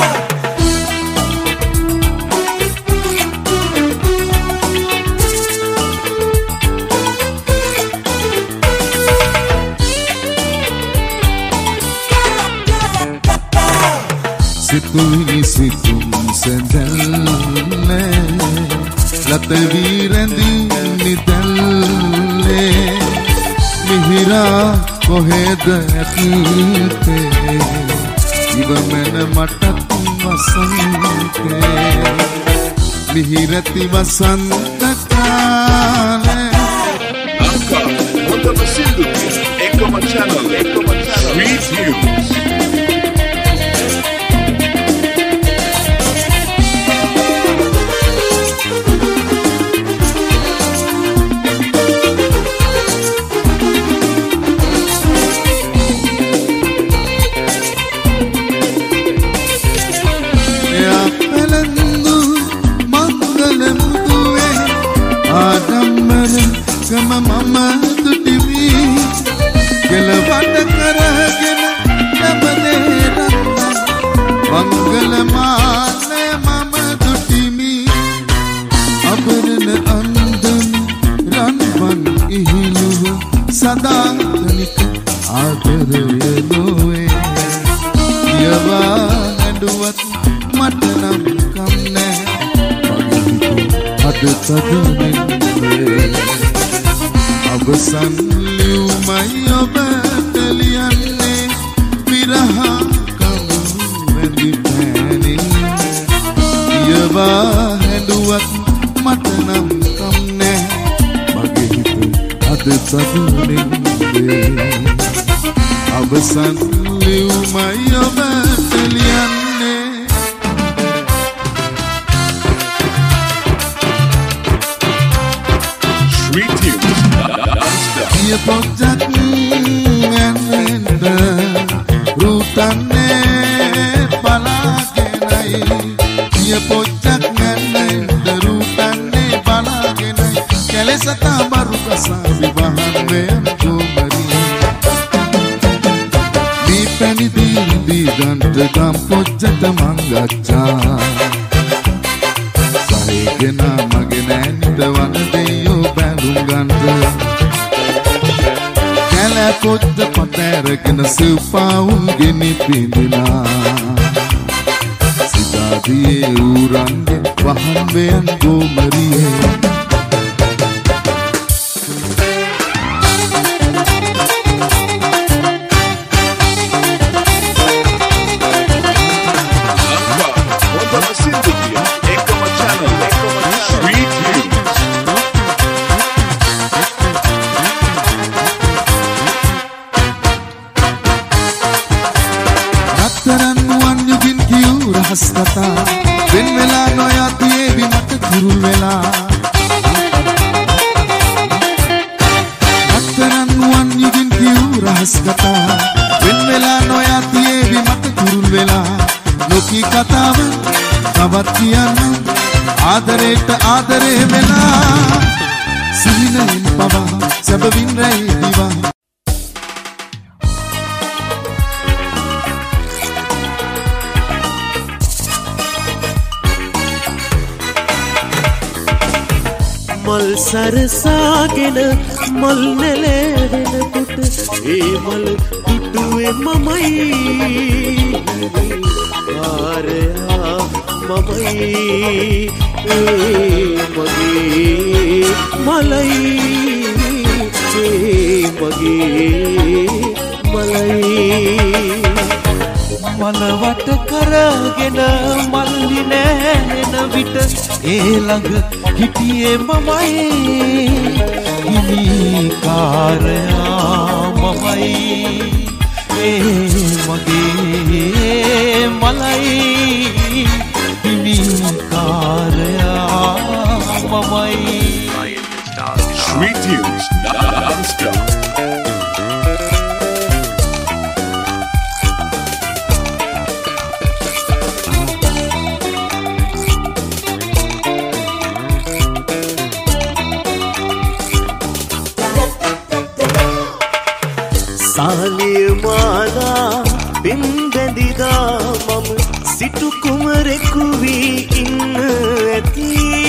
සිතුයි සිතුම් සැඳල්ලේ ලතවී රැඳී නිදල්ලේ මිහිරා කොහෙද ඇත්තේ ඉවමන මටත් වසන්තේ මිහිරති වසන්ත කාලේ Anka, Onda Masinduti, Ekoma Channel, Ekoma Channel, Sweet Tunes. මම දුටිවි කෙලවට කරගෙන පියවා හැඬුවත් මට නම් කම් නැහැ මගේ හිත අද තදින්නේ අවසන් ලියුමයි ඔබට ලියන්නේ විරහ කඳු වැඳි පෑනින් පියවා හැඬුවත් මට නම් කම් නැහැ මගේ හිත අද තදින්නේ අවසන් ලියුමයි ඔබට ලියන්නේ Sweet Tunes non-stop. Dia pojak ngenda rutane palagenai Dia pojak ngenda rutane palagenai kelesata baru kasa vivahan mean komari Di pani di di ganta gam pojak mangacha Sahigena magena nitawan deyo balum ganta Kala kodda pateragena sipaun geni pindina Sidadiye urange wahambeyan gomariye Kata ben vela noyati evi mata kurul vela Aktaran wan yugin kiu rahas kata ben vela noyati evi mata kurul vela Loki kataව තවත් කියන්න ආදරේට ආදරේ වෙලා සිහිනෙන් පවා සැබවින් රැයි දිවා මල් සරසාගෙන මල් නෙලවෙනකොට ඒ මල් දුටුවේ මමයි ආරයා මමයි ඒ මගේ මලයි ඒ මගේ මලයි මලවට කරගෙන මල්ලි නැහෙන විට ඒ ළඟ හිටියේ මමයි හිමිකාරයා මමයි ඒ මගේ මලයි හිමිකාරයා මමයි Sweet Tunes non-stop. සාලිය මාලා පින්බැඳිදා මම සිටු කුමරෙකු වී ඉන්න ඇති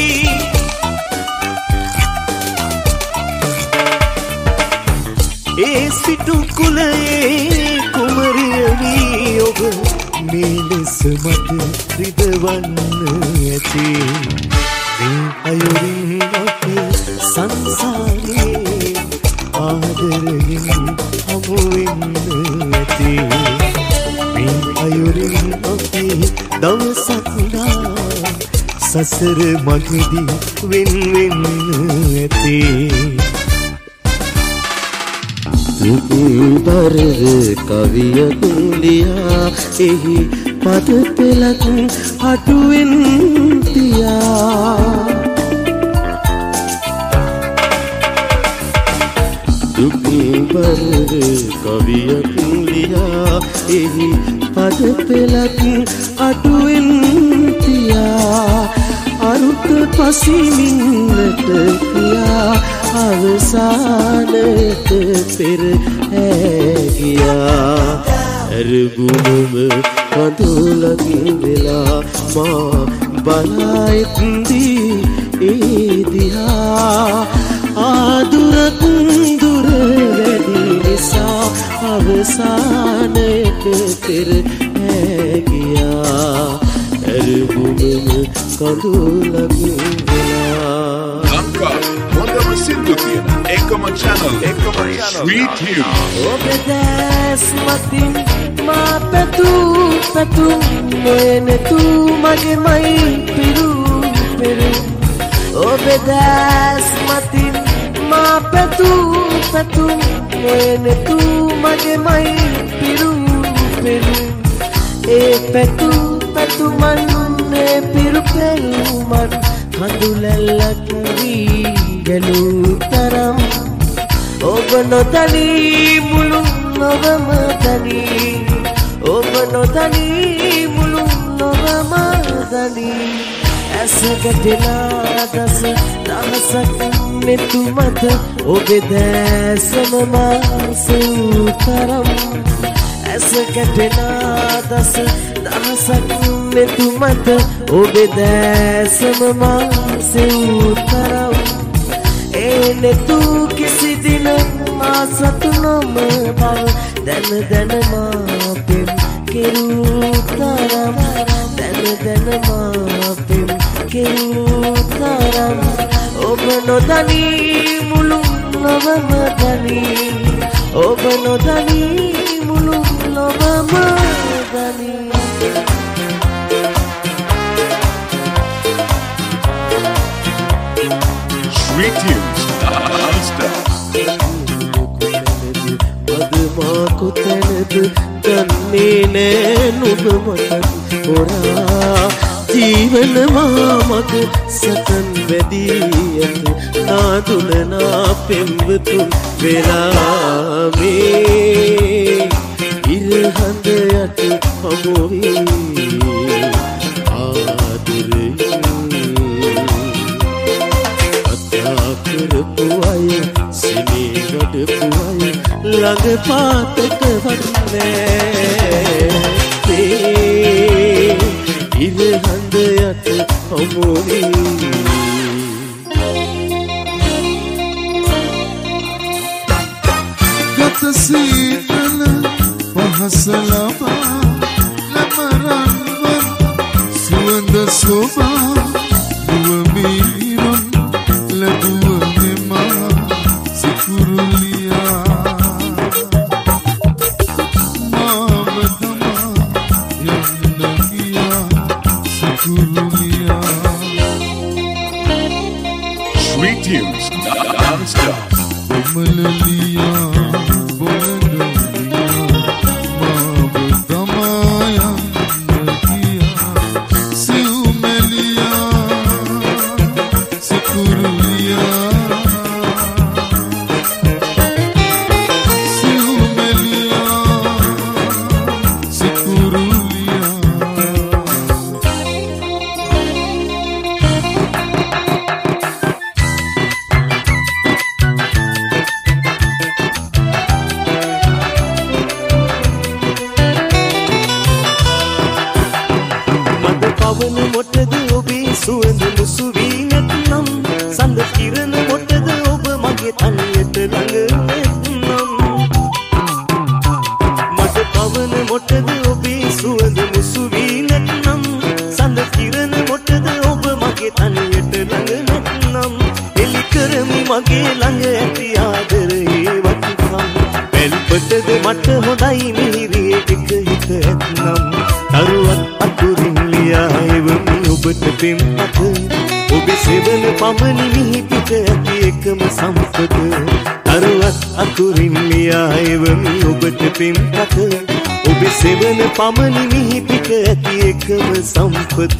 ඒ සිටු කුලයේ කුමරිය වී ඔබ මේ ලෙස මට රිදවන්න ඇති මේ අයුරින් අපි සංසාරේ ආදරයෙන් හමුවෙන්න ඇති මේ අයුරින් අපි දවසක් නා සසර මගදී වෙන් වෙන්න ඇති දුබරර කවිය කුලියා එහි පද පෙළක් අටුවෙන් තියා දුබරර කවිය කුලියා එහි පද පෙළක් අටුවෙන් තියා අරුත පසිමින්නට කියා අවසානට පෙර ඇගියා ඇරගුණම කඳුලක් වෙලා මා බලායිත්දී ඒ දිහා ආදුරක් දුර වැඩි නිසා අවසානට පෙර හැගියා ඇරබුමම කඳුලක් වෙලා ලංකා හොඳම සින්දු තියෙන එකම channel එකම channel Sweet Tunes ඔබේ දැස් මතින් මා පැතු පැතු නොයනතු මගේමයි පිරු පිරු ඔබේ දැස් මතින් මා පැතු පැතු නොයනතු මගේමයි පිරු පිරු ඒ පැතු පැතු මන්නේ පිරු පිරු මන් කඳුලැල්ලක් වී ගැලූ තරම් ඔබ නොදනී මුළු නොවම දනී ඔබ නොදනී මුළු නොවම දනී ඇස ගැටෙනා දස දහසක් නෙතු මත ඔබේ දැසම මාසූ තරම් ඇස ගැටෙනා දස දහසක් නෙතු මත ඔබේ දැසම මාසූ තරම් ඒ නෙතු කිසි දින මා සතු නොම බව දැන දැන මා පෙම් කෙරූ තරම් දැන දැන මා පෙම් කෙරූ තරම් ඔබ නොදනී මුළු නොවම දනී ඔබ නොදනී මුළු නොවම දනී Sweet Tunes non-stop මදමා කොතැනද දන්නේ නෑ නුඹ මට හොරා ජීවනවා මග සතන් වැදී ඇත නාදුලනා පෙම්වතුන් වෙලා මේ ඉරහඳ යට හමුවී ආදරයෙන් කරපු අය සිනේ වඩපු අය ළඟ පාතක වන්නේ මේ ඉරහඳ යට හමුවී ගත සීතල පහස ලබා ලමරන්වන් සුවඳ සෝබා දුවමීරන් ලැබුව මෙමා සිකුරුලියා මාවතමා යන්න ගියා සිකුරුලියා Sweet Tunes non-stop Bomalaliyaa bolaliyaa මාවතමා යන්න ගියා සිව්මෙලියා සිකුරුලියා මට හොඳයි මිහිරේ එක හිත ඇත්නම් තරුවත් අතුරින් ලියා එවමි ඔබට පෙම් අත ඔබේ සෙවන පමණි මිහි පිට ඇති එකම සම්පත තරුවත් අතුරින් ලියා එවමි ඔබට පෙම් අත ඔබේ සෙවන පමණි මිහි පිට ඇති එකම සම්පත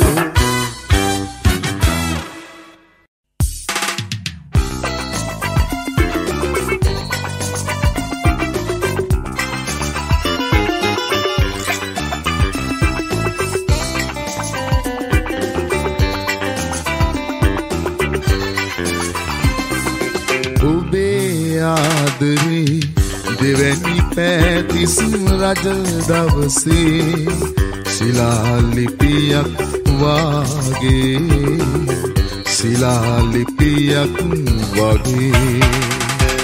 දෙවැනි පැතිස් රජ දවසේ ශිලාලිපියක් වාගේ ශිලාලිපියක් වගේ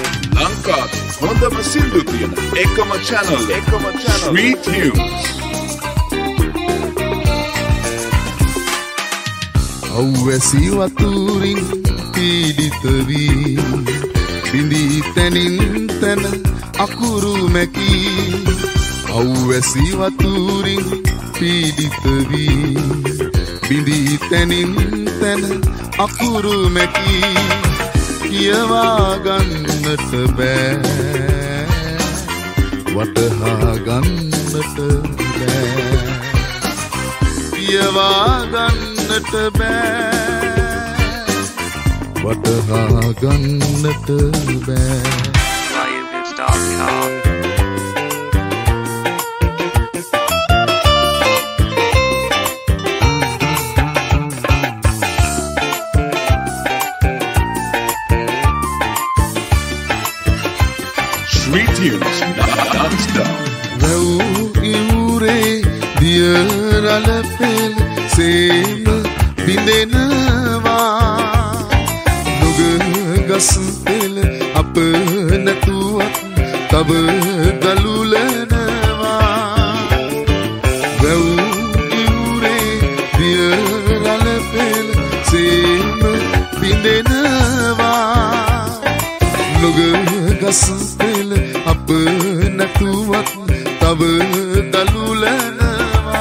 ලංකාවේ හොඳම සින්දු තියෙන එකම channel එකම channel Sweet Tunes අවැසි වතුරින් පීඩිත වී බිඳී තැනින් තැන අකුරු මැකී අවැසි වතුරින් පීඩිත වී බිඳී තැනින් තැන අකුරු මැකී කියවා ගන්නට බෑ වටහා ගන්නට බෑ කියවා ගන්නට බෑ වටහා ගන්නට බෑ Sweet tunes, non-stop. Vau iure diyarala pel seem bindenawa nuga gas pel ap natuwat tab dalulanawa Vau iure diyarala pel seem bindenawa nuga gas pel ap natuwat tab dalulanawa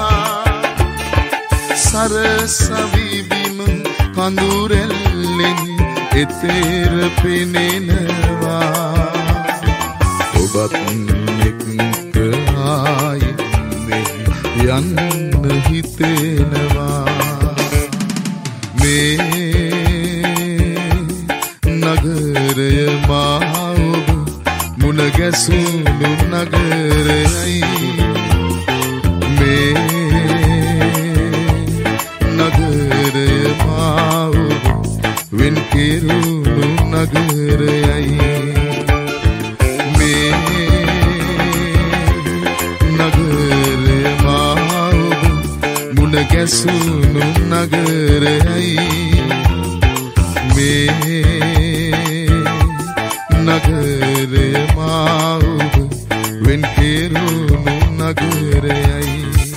සරසවිබිම කඳුරැල්ලෙන් එතෙර පෙනෙනවා ඔබත් එක්ක ආයෙත් යන්න හිතෙනවා මේ නගරය මා ඔබ මුණ ගැසුණු නගරයයි මේ නගරය මාව වෙන් කෙරුණු නගරයයි මේ නගරය මාව මුණ ගැසුණු නගරයයි මේ නගරය මාව වෙන් කෙරුණු නගරයයි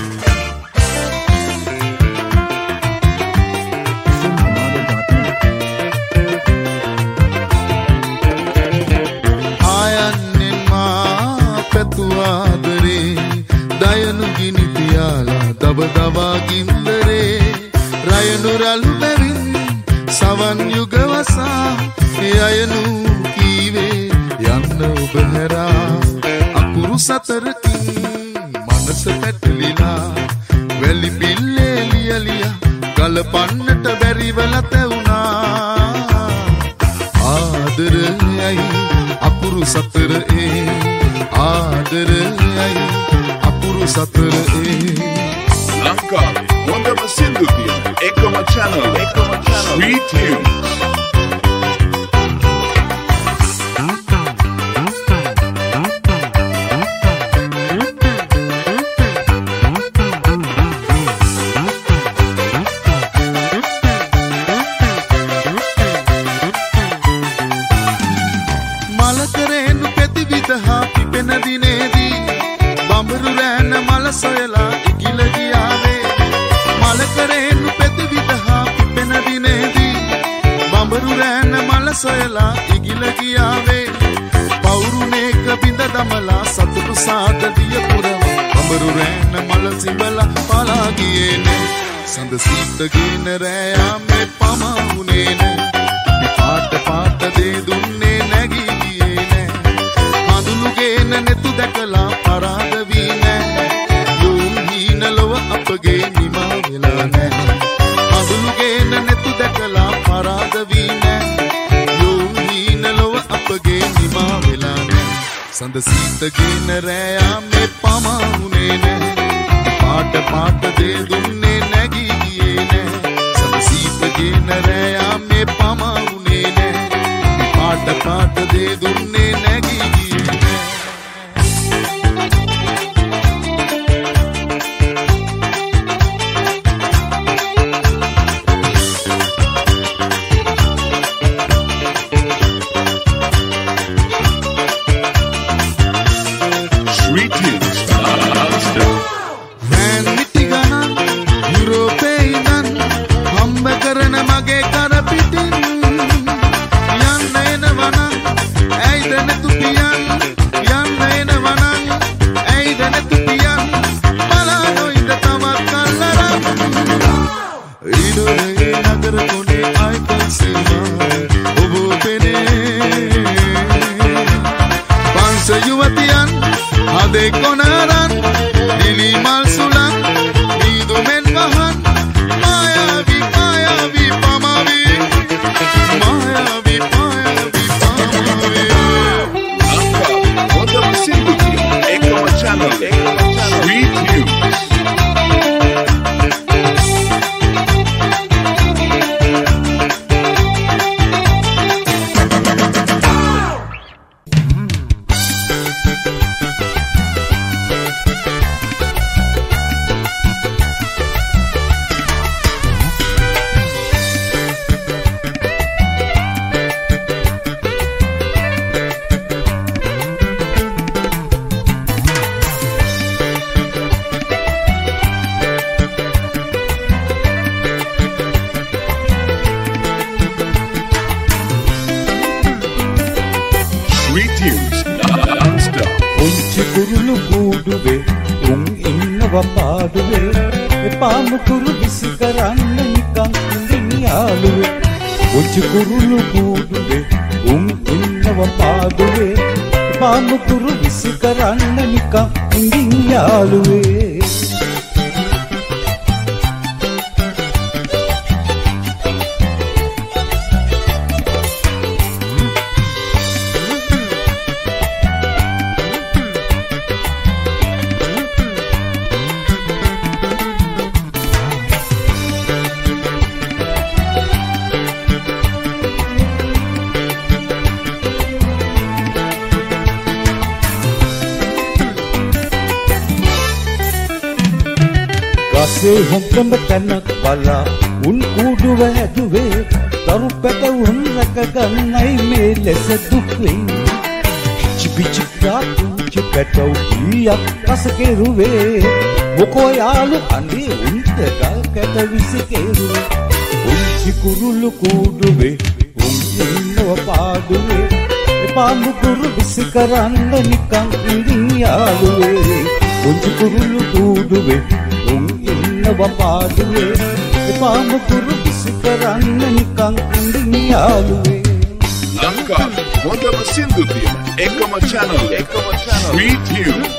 දයනු ගිනි පියාලා දබ දබා ගින්දරේ රයනු රළු බැවින් සවන් යුග වසා යයනු කීවේ යන්න ඔබ හැරා අකුරු සතරකින් මනස පැටලිලා වැලි පිල්ලේ ලියලියා ගලපන්නට බැරිවල තැවුනා ආදරයයි අකුරු සතරේ ආදරයයි අකුරු සතරේ ලංකාවේ හොඳම සින්දු තියෙන එකම channel එකම channel Sweet tunes. මලකරේනු පෙති විදහා පිපෙන දිනේදී බඹරු රැන මල සොයලා ඉකිල ගියාවේ මලකරේනු පෙති විදහා පිපෙන දිනේදී බඹරු රැන මල සොයලා ඉකිල ගියාවේ පවුරුනේක බිඳ දමලා සතුටු සාදදිය පුරව බඹරු රැන මල සිඹලා පලා ගියේ නේ සඳ සීතගෙන රෑ මේ පමහුනේ නේ පාට පාට දේ දුන්නේ නැගී ගියේ නේ හඳුනුගෙන නෙතු දැකලා පරාද වී නෑ යෝන් හීන ලොව අපගේ නිමා වෙලා නෑ හඳුනුගෙන නෙතු දැකලා පරාද වී නෑ යෝන් හීන ලොව අපගේ නිමා වෙලා නෑ සඳ සීතගෙන රෑ මේ පමහුනේ නෑ පාට පාට දේ දුන්නේ නැගී ගියේ නෑ සඳ සීතගෙන රෑ මේ පමහුනේ නෑ පාට පාට දේ දුන්නේ නැගී ගියේ නෑ Sweet tunes, non-stop. ඉන්නවා පාඩුවේ එපා මුකුරු විසි කරන්න නිකන් ඉඳින් යාළුවේ පුංචි කුරුළු කූඩුවේ උන් ඉන්නවා පාඩුවේ එපා මුකුරු විසි කරන්න නිකන් ඉඳින් යාළුවේ ගසේ හොම්කඹ තැනක් බලා උන් කූඩුව හැදුවේ දරු පැටවුන් රැක ගන්නයි මේ ලෙස දුක් වෙන්නේ චිපිචිකා පුංචි පැටවු කීයක් රස කෙරුවේ මොකෝ යාළු අඬේ උන්ට ගල් කැට විසි කෙරුවේ පුංචි කුරුළු කූඩුවේ උන් ඉන්නව පාඩුවේ එපා මුකුරු විසි කරන්න නිකන් ඉඳින් යාළුවේ පුංචි කුරුළු කූඩුවේ උන් ඉන්නවා පාඩුවේ එපා මුකුරු විසි කරන්න නිකන් ඉඳින් යාළුවේ ලංකා හොඳම සින්දු තියෙන එකම channel එකම channel Sweet Tunes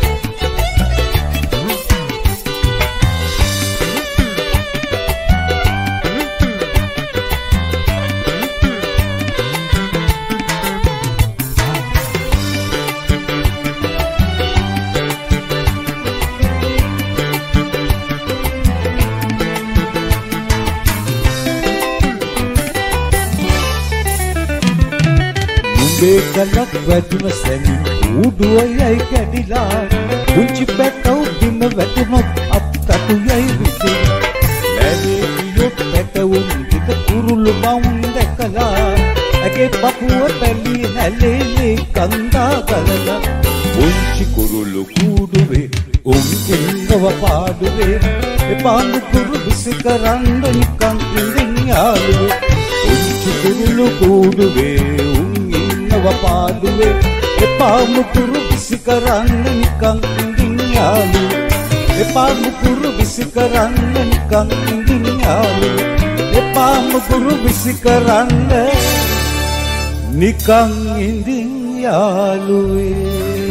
බේකලක් වැදුන සැනින් ඌඩුවයයි කැඩිලා පුංචි පැටව් බිම වැටුනොත් අත්තටු යයි විසි මැලේ පියොත් පැටවුන් ටික කුරුළු බවුන් දැකලා ඇගේ පපුව පැලි හැලේලේ කන්දා ගලලා පුංචි කුරුළු කූඩුවේ උන් ඉන්නව පාඩුවේ එපා මුකුරු විසි කරන්න නිකන් ඉඳින් යාළුවේ පුංචි කුරුළු කූඩුවේ පාඩුවේ එපා මුකුරු විසි කරන්න නිකන් ඉඳින් යාළුවේ එපා මුකුරු විසි කරන්න නිකන් ඉඳින් යාළුවේ එපා මුකුරු විසි කරන්න නිකන් ඉඳින් යාළුවේ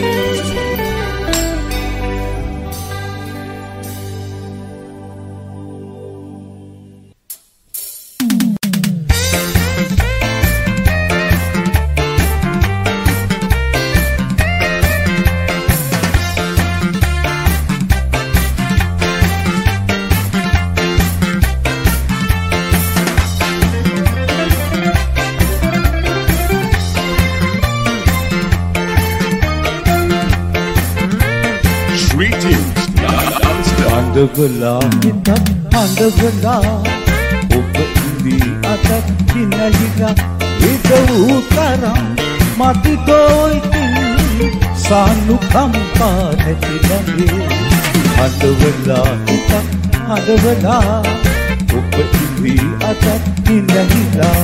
හඬවලා හිතක් හඬවලා ඔබ ඉඳි අතක් කිනලිලා හිත වූ තරම් මතිතෝ ඉතින් සානුකම්පා නැති ළඟේ හඬවලා හිතක් හඬවලා ඔබ ඉඳි අතක් කිනලිලා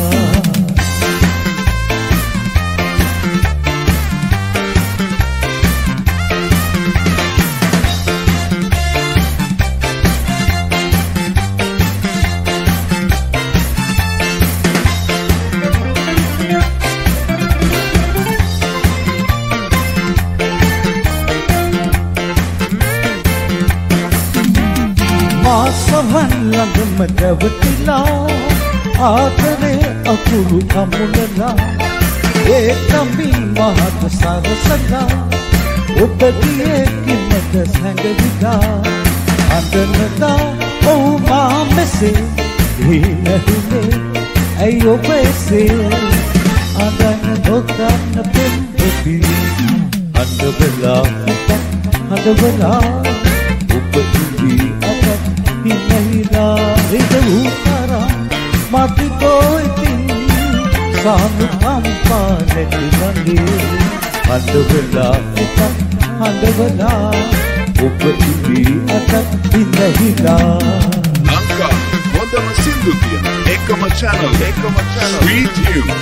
ළඟම රැවටිලා ආතරේ අකුරු කමුණලා ඒ කම්බි මහත් සරසලා ඔබ දියේ කිමද සැඟවිලා අඳනදා ඔව් මා මෙසේ හිනහිනේ ඇයි ඔබ එසේ අඳන නොදන්න පෙම්බෙති අඳබලා අඳබලා ඔබ ඉඳි අතක් හිනහිලා රිදවූ තරම් මතිතෝ ඉතින් සානුකම්පා නැති ළඟේ හඬවලා එකක් හඬවලා ඔබ ඉඳි අතක් හිනහිලා ලංකා හොඳම සින්දු තියෙන එකම channel එකම channel Sweet Tunes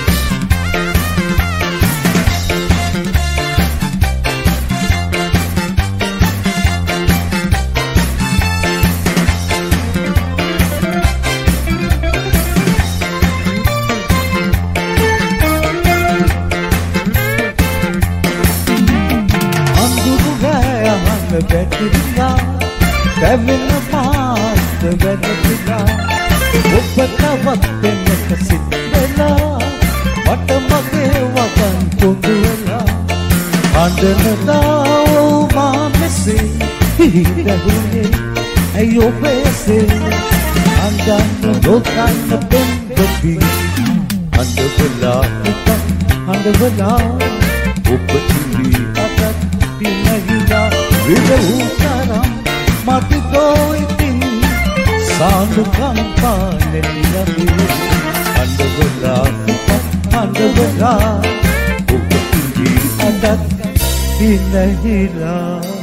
වැතිරිලා පැවෙන මාත් වැරදිලා ඔබ තවත් වෙනක සිත් වෙලා මට මගේ වගන් පොදු වෙලා අඬනදා මා මෙසේ හිරහුනේ ඇයි ඔබසේ අඬන්න නොදන්න පෙම්බපි අඬවලා අඬවලා ඔබ කිවි අතත් පිනහිලා විදහු තරම් මට ගෝයිතින් සානුකම් පානෙලිලමි අඬවලා අඬවලා ඔබ කිවි අතත් පිනහිලා